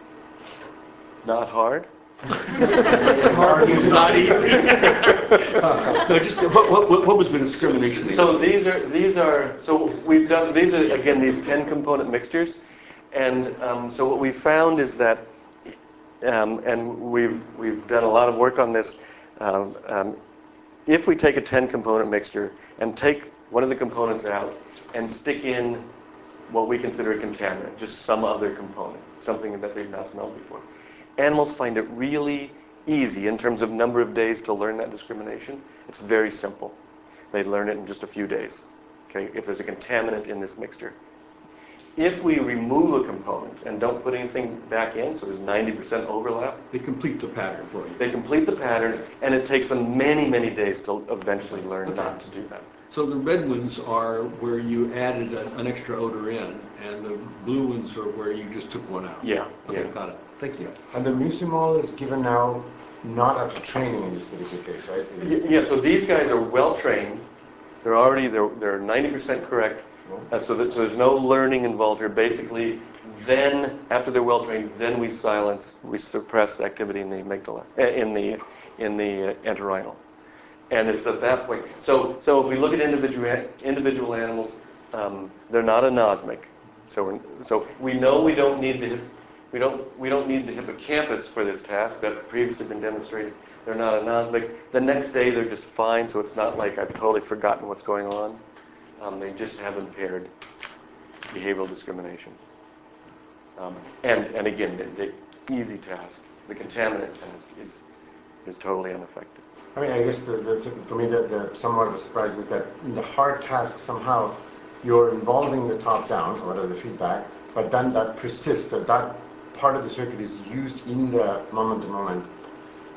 not hard. Hard means not easy. No, just what, what, what was the discrimination? So these are these are so we've done these are again these ten component mixtures, and um, so what we found is that, um, and we've we've done a lot of work on this. Um, um, if we take a ten component mixture and take one of the components out and stick in what we consider a contaminant, just some other component, something that they've not smelled before, animals find it really easy in terms of number of days to learn that discrimination. It's very simple. They learn it in just a few days, okay, if there's a contaminant in this mixture. If we remove a component and don't put anything back in, so there's ninety percent overlap, They complete the pattern for you. they complete the pattern, and it takes them many, many days to eventually learn Okay. not to do that. So the red ones are where you added an, an extra odor in, and the blue ones are where you just took one out. Yeah, Okay, yeah. got it. Thank you. And the mucimol is given now not after training in this particular case, right? It is- Y- Yeah, so these guys are well trained. They're already, they're, they're ninety percent correct. Uh, so, that, so there's no learning involved here. Basically, then, after they're well trained, then we silence, we suppress activity in the amygdala, uh, in the, in the uh, entorhinal. And it's at that point. So, so if we look at individual, individual animals, um, they're not anosmic. So, we're, so we know we don't need the, we don't, we don't need the hippocampus for this task. That's previously been demonstrated. They're not anosmic. The next day, they're just fine. So it's not like I've totally forgotten what's going on. Um, they just have impaired behavioral discrimination. Um, and, and again, the, the easy task, the contaminant task, is, is totally unaffected. I mean, I guess the, the, for me, the, the somewhat of a surprise is that in the hard task, somehow you're involving the top-down, or whatever the feedback, but then that persists, that that part of the circuit is used in the moment-to-moment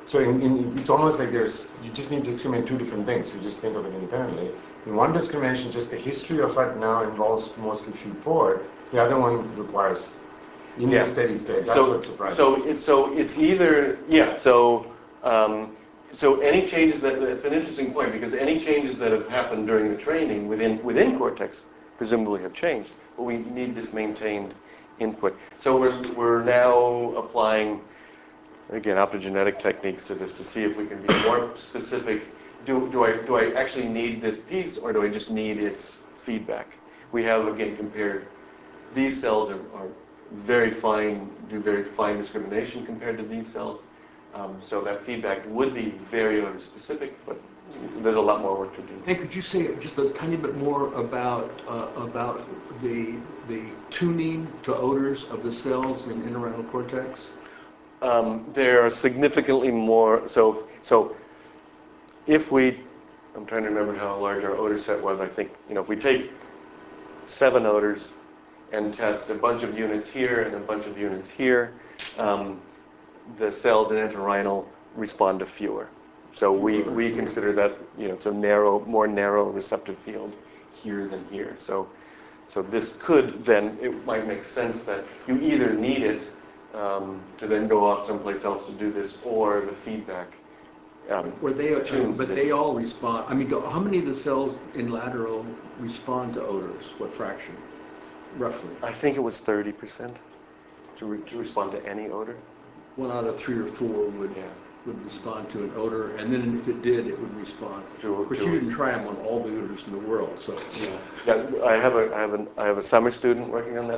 So in, in, it's almost like there's, you just need to discriminate two different things. You just think of it independently. In one discrimination, just the history of it now involves mostly feed forward. The other one requires in Yeah. the steady state. That's So, what surprised so me. it's so it's either yeah. So um, so any changes that that's an interesting point because any changes that have happened during the training within within cortex presumably have changed, but we need this maintained input. So we're we're now applying again optogenetic techniques to this to see if we can be more specific. Do do I do I actually need this piece or do I just need its feedback? We have again compared. These cells are, are very fine, do very fine discrimination compared to these cells. Um, so that feedback would be very odor specific, but there's a lot more work to do. Hey, could you say just a tiny bit more about uh, about the the tuning to odors of the cells in entorhinal cortex? Um, there are significantly more. So so if we, I'm trying to remember how large our odor set was. I think you know if we take seven odors and test a bunch of units here and a bunch of units here, um, the cells in entorhinal respond to fewer. So we, we consider that you know it's a narrow, more narrow receptive field here than here. So so this could then, it might make sense that you either need it um, to then go off someplace else to do this, or the feedback um, Where they, tunes but this. they all respond. I mean, do- how many of the cells in lateral respond to odors? What fraction, roughly? I think it was thirty percent to, re to respond to any odor. One out of three or four would Yeah. would respond to an odor, and then if it did, it would respond. To- Of course, to- you didn't try them on all the odors in the world, so. Yeah. Yeah, I have a I have an I have a summer student working on that.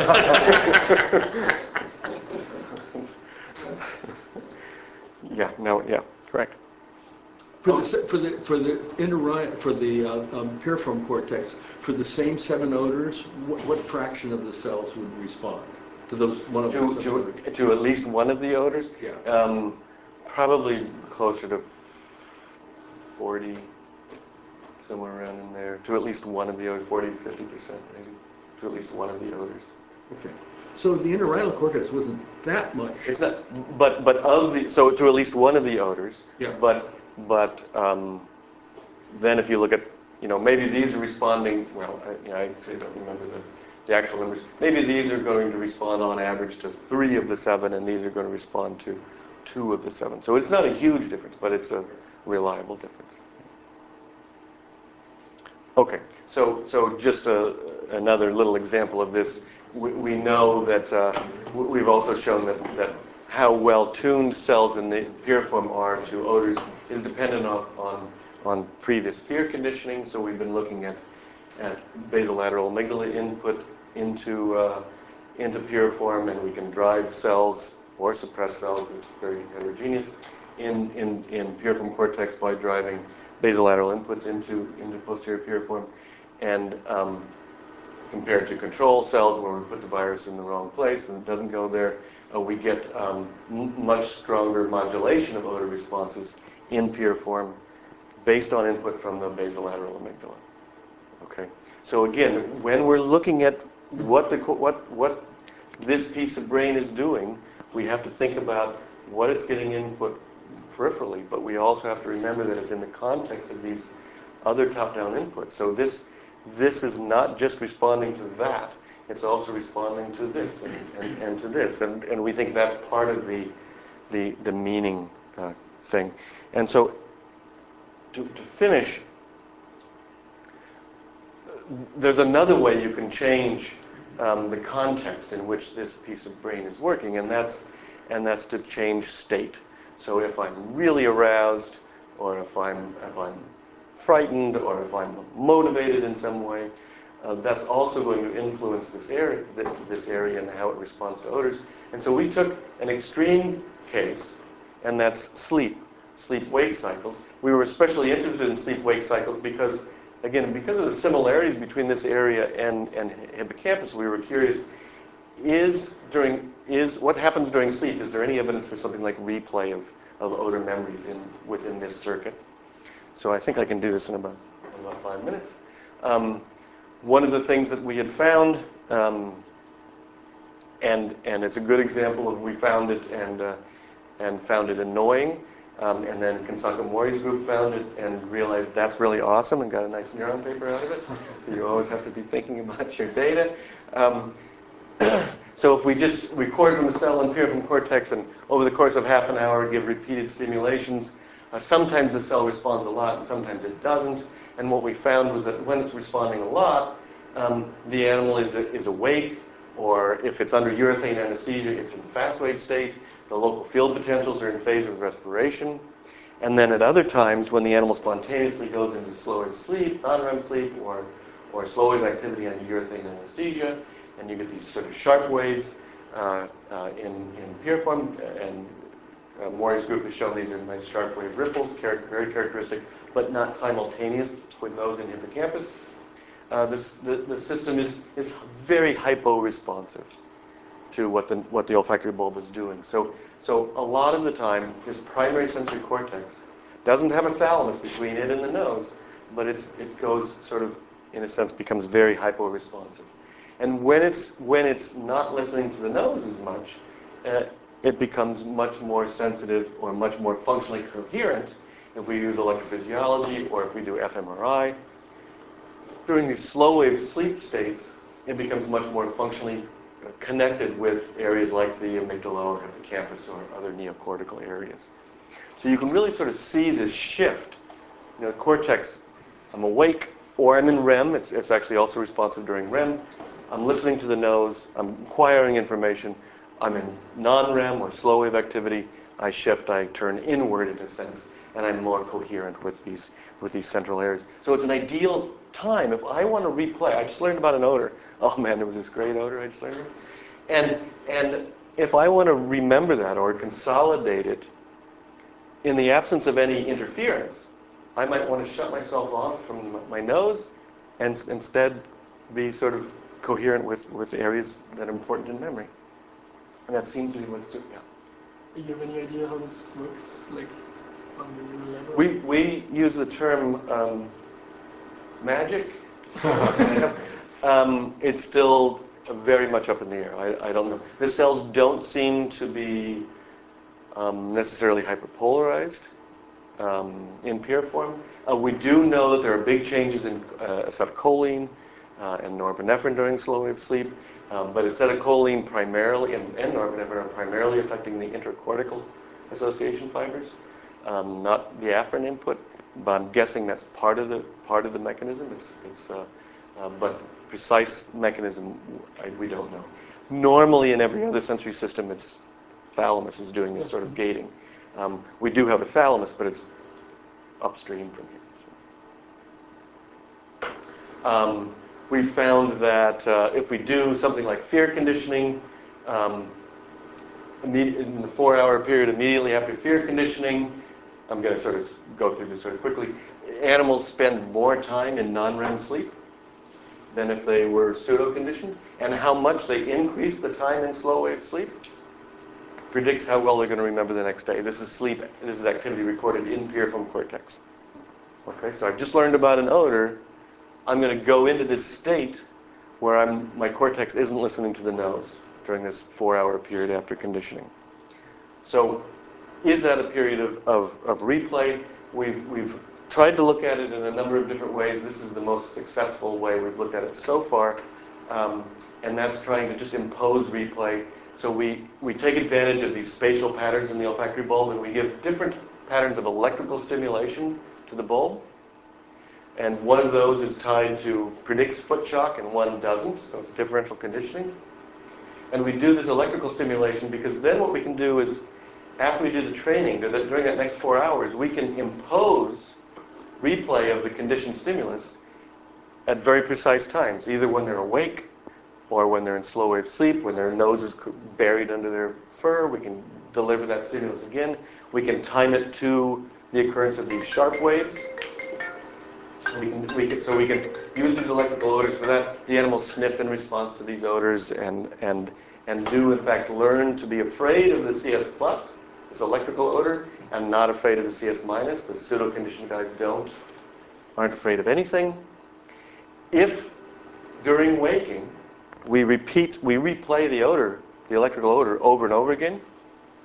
yeah. No. Yeah. Correct. For the se- for the for the entorhi- for the uh, um, piriform cortex, for the same seven odors, what, what fraction of the cells would respond to those one of To those seven to odors? to at least one of the odors. Yeah. Um, probably closer to forty, somewhere around in there. To at least one of the odors, forty to fifty percent maybe. To at least one of the odors. Okay. So the entorhinal cortex wasn't that much. It's not, but but of the so to at least one of the odors. Yeah. But but um, then if you look at you know maybe these are responding well. I, you know, I actually don't remember the the actual numbers. Maybe these are going to respond on average to three of the seven, and these are going to respond to two of the seven. So it's not a huge difference, but it's a reliable difference. Okay, so so just a, another little example of this. We, we know that uh, we've also shown that, that how well tuned cells in the piriform are to odors is dependent on, on, on previous fear conditioning. So we've been looking at, at basolateral amygdala input into, uh, into piriform, and we can drive cells or suppress cells, it's very heterogeneous, in, in, in piriform cortex by driving basolateral inputs into, into posterior piriform. And um, compared to control cells where we put the virus in the wrong place and it doesn't go there, uh, we get um, m much stronger modulation of odor responses in piriform based on input from the basolateral amygdala. Okay, so again, when we're looking at what the what what this piece of brain is doing, we have to think about what it's getting input peripherally, but we also have to remember that it's in the context of these other top-down inputs. So this this is not just responding to that, it's also responding to this and, and, and to this. And, and we think that's part of the, the, the meaning uh, thing. And so to, to finish, there's another way you can change um, the context in which this piece of brain is working, and that's, and that's to change state. So if I'm really aroused, or if I'm, if I'm frightened, or if I'm motivated in some way, uh, that's also going to influence this area, this area and how it responds to odors. And so we took an extreme case, and that's sleep, sleep-wake cycles. We were especially interested in sleep-wake cycles because, again, because of the similarities between this area and, and hippocampus, we were curious, is during, is, what happens during sleep? Is there any evidence for something like replay of, of odor memories in, within this circuit? So I think I can do this in about, in about five minutes. Um, one of the things that we had found, um, and, and it's a good example of we found it, and, uh, and found it annoying. Um, and then Kansaka Mori's group found it and realized that's really awesome and got a nice neuron paper out of it. So you always have to be thinking about your data. Um, so if we just record from the cell and piriform cortex and over the course of half an hour give repeated stimulations, uh, sometimes the cell responds a lot and sometimes it doesn't. And what we found was that when it's responding a lot, um, the animal is, is awake, or if it's under urethane anesthesia, it's in fast wave state. The local field potentials are in phase with respiration. And then at other times, when the animal spontaneously goes into slow wave sleep, non-R E M sleep, or, or slow wave activity under urethane anesthesia, and you get these sort of sharp waves uh, uh, in, in piriform, and uh, Mori's group has shown these are nice sharp wave ripples, char very characteristic, but not simultaneous with those in hippocampus. Uh, this, the, the system is, is very hypo-responsive to what the, what the olfactory bulb is doing. So, so a lot of the time, this primary sensory cortex doesn't have a thalamus between it and the nose, but it's, it goes sort of, in a sense, becomes very hypo-responsive. And when it's, when it's not listening to the nose as much, uh, it becomes much more sensitive or much more functionally coherent if we use electrophysiology or if we do fMRI. During these slow wave sleep states, it becomes much more functionally connected with areas like the amygdala or hippocampus or other neocortical areas. So you can really sort of see this shift. You know, cortex, I'm awake or I'm in R E M. It's, it's actually also responsive during R E M. I'm listening to the nose. I'm acquiring information. I'm in non-R E M or slow wave activity. I shift, I turn inward in a sense, and I'm more coherent with these, with these central areas. So it's an ideal time. If I want to replay, I just learned about an odor. Oh man, there was this great odor I just learned about. And, and if I want to remember that or consolidate it in the absence of any interference, I might want to shut myself off from my nose and instead be sort of coherent with, with areas that are important in memory. And that seems to be what's doing, yeah. Do you have any idea how this works, like, on the neural level? We, we use the term um, magic. um, it's still very much up in the air. I, I don't know. The cells don't seem to be um, necessarily hyperpolarized um, in piriform. Uh, we do know that there are big changes in uh, acetylcholine uh, and norepinephrine during slow wave sleep, um, but acetylcholine primarily and, and norepinephrine are primarily affecting the intracortical association fibers, um, not the afferent input. But I'm guessing that's part of the part of the mechanism. It's it's uh, uh, but precise mechanism I, we don't know. Normally, in every other sensory system, it's thalamus is doing this sort of gating. Um, we do have a thalamus, but it's upstream from here. So. Um, we found that uh, if we do something like fear conditioning, um, in the four-hour period immediately after fear conditioning, I'm going to sort of go through this sort of quickly. Animals spend more time in non-R E M sleep than if they were pseudo-conditioned, and how much they increase the time in slow wave sleep predicts how well they're going to remember the next day. This is sleep. This is activity recorded in piriform cortex. Okay, so I've just learned about an odor. I'm going to go into this state where I'm, my cortex isn't listening to the nose during this four-hour period after conditioning. So, is that a period of, of, of replay? We've, we've tried to look at it in a number of different ways. This is the most successful way we've looked at it so far, um, and that's trying to just impose replay. So we, we take advantage of these spatial patterns in the olfactory bulb, and we give different patterns of electrical stimulation to the bulb. And one of those is tied to predicts foot shock, and one doesn't, so it's differential conditioning. And we do this electrical stimulation because then what we can do is, after we do the training, during that next four hours, we can impose replay of the conditioned stimulus at very precise times, either when they're awake or when they're in slow wave sleep, when their nose is buried under their fur. We can deliver that stimulus again. We can time it to the occurrence of these sharp waves. We can, we can, so we can use these electrical odors for that. The animals sniff in response to these odors and, and, and do, in fact, learn to be afraid of the C S plus, this electrical odor, and not afraid of the C S minus. The pseudo-conditioned guys don't, aren't afraid of anything. If, during waking, we repeat, we replay the odor, the electrical odor, over and over again,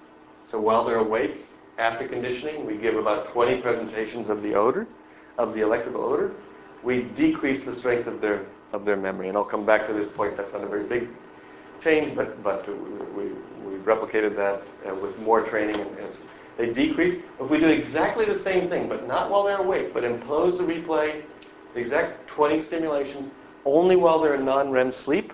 So while they're awake, after conditioning, we give about twenty presentations of the odor, of the electrical odor. We decrease the strength of their of their memory, and I'll come back to this point. That's not a very big change, but but we we replicated that uh, with more training, and it's, they decrease. If we do exactly the same thing, but not while they're awake, but impose the replay, the exact twenty stimulations, only while they're in non-R E M sleep,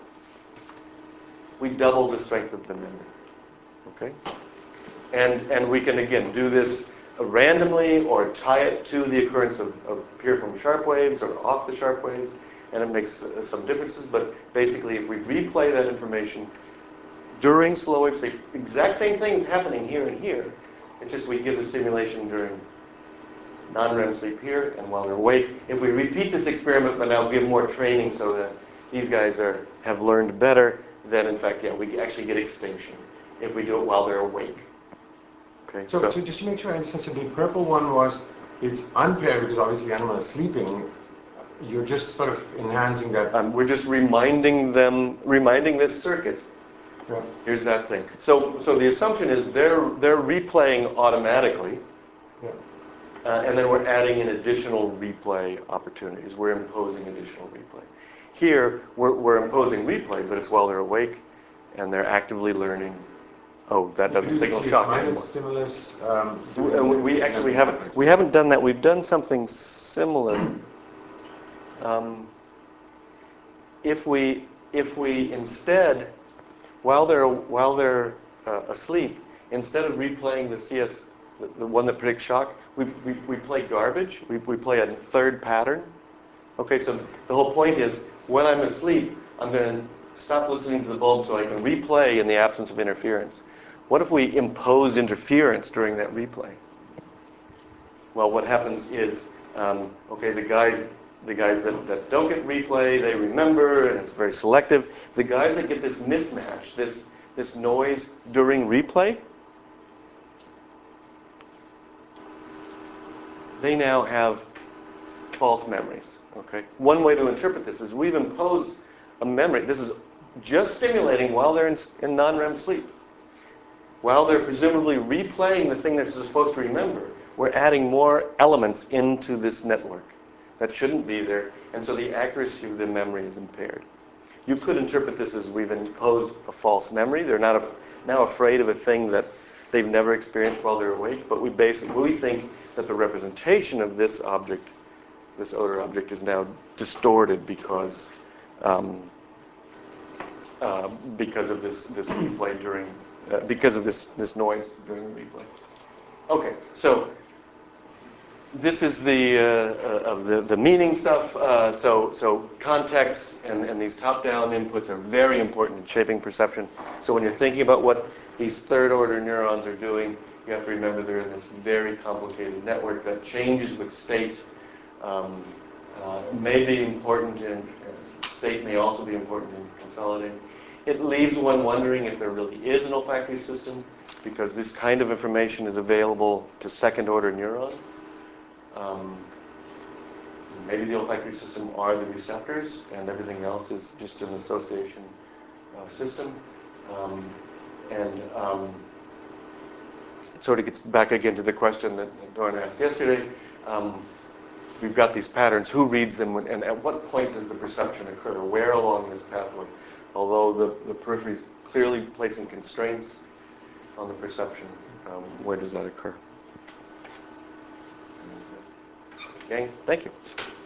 we double the strength of the memory. Okay, and and we can again do this randomly or tie it to the occurrence of, of piriform sharp waves or off the sharp waves, and it makes uh, some differences. But basically, if we replay that information during slow wave sleep, exact same things happening here and here. It's just we give the stimulation during non-R E M sleep here and while they're awake. If we repeat this experiment, but now give more training so that these guys are have learned better, then in fact, yeah, we actually get extinction if we do it while they're awake. Okay, So, so, so just to make sure I understand, so the purple one was, it's unpaired because obviously the animal is sleeping. You're just sort of enhancing that. um, we're just reminding them, reminding this circuit. Yeah. Here's that thing. So, so the assumption is they're they're replaying automatically. Yeah. Uh, and then we're adding in additional replay opportunities. We're imposing additional replay. Here, we're, we're imposing replay, but it's while they're awake and they're actively learning. Oh, that doesn't signal shock minus anymore. stimulus. Um, We, uh, we actually haven't. We haven't done that. We've done something similar. Um, if we if we instead, while they're while they're uh, asleep, instead of replaying the C S, the, the one that predicts shock, we, we, we play garbage. We, we play a third pattern. Okay, so the whole point is when I'm asleep, I'm going to stop listening to the bulb so I can replay in the absence of interference. What if we impose interference during that replay? Well, what happens is, um, okay, the guys, the guys that, that don't get replay, they remember, and it's very selective. The guys that get this mismatch, this, this noise during replay, they now have false memories, okay? One way to interpret this is we've imposed a memory. This is just stimulating while they're in, in non-R E M sleep. While they're presumably replaying the thing they're supposed to remember, we're adding more elements into this network that shouldn't be there, and so the accuracy of the memory is impaired. You could interpret this as we've imposed a false memory. They're not af- now afraid of a thing that they've never experienced while they're awake, but we basically we think that the representation of this object, this odor object, is now distorted because um, uh, because of this this replay during uh, because of this this noise during the replay. Okay, so this is the uh, uh, of the the meaning stuff. Uh, so so context and and these top-down inputs are very important in shaping perception. So when you're thinking about what these third-order neurons are doing, you have to remember they're in this very complicated network that changes with state. Um, uh, may be important, and state may also be important in consolidating. It leaves one wondering if there really is an olfactory system, because this kind of information is available to second-order neurons. Um, maybe the olfactory system are the receptors, and everything else is just an association uh, system. Um, and um, it sort of gets back again to the question that Dorna asked yesterday. Um, We've got these patterns. Who reads them, and at what point does the perception occur? Where along this pathway? Although the, the periphery is clearly placing constraints on the perception, um, where does that occur? Okay, thank you.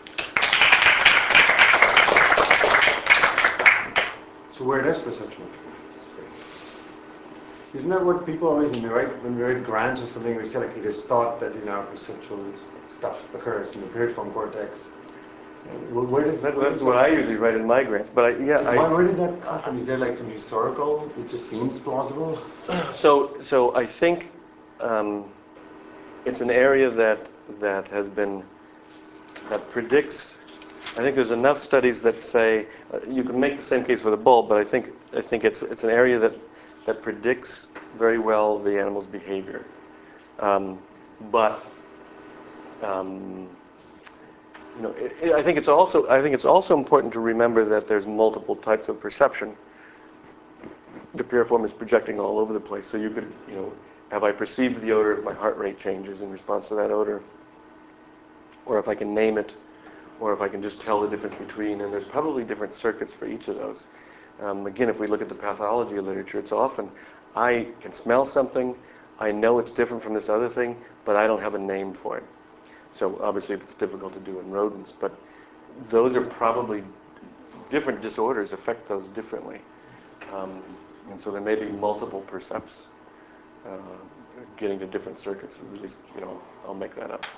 So where does perception occur? Isn't that what people always, when we write, when we write grants or something, we say like it is thought that, you know, perceptual stuff occurs in the piriform cortex. Where does that? That's what I usually write in my grants. But I, yeah, I, why, where did that come from? Is there like some historical? It just seems plausible. So, so I think um, it's an area that that has been that predicts. I think there's enough studies that say uh, you can make the same case for the bulb, but I think I think it's it's an area that that predicts very well the animal's behavior. Um, but um, you know, it, it, I think it's also I think it's also important to remember that there's multiple types of perception. The piriform is projecting all over the place, so you could you know have I perceived the odor if my heart rate changes in response to that odor? Or if I can name it, or if I can just tell the difference between, and there's probably different circuits for each of those. Um, again, if we look at the pathology literature, it's often, I can smell something, I know it's different from this other thing, but I don't have a name for it. So obviously it's difficult to do in rodents, but those are probably different disorders affect those differently. Um, and so there may be multiple percepts uh, getting to different circuits, at least, you know, I'll make that up.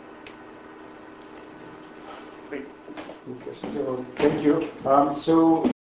Great. Okay, so thank you. Um, so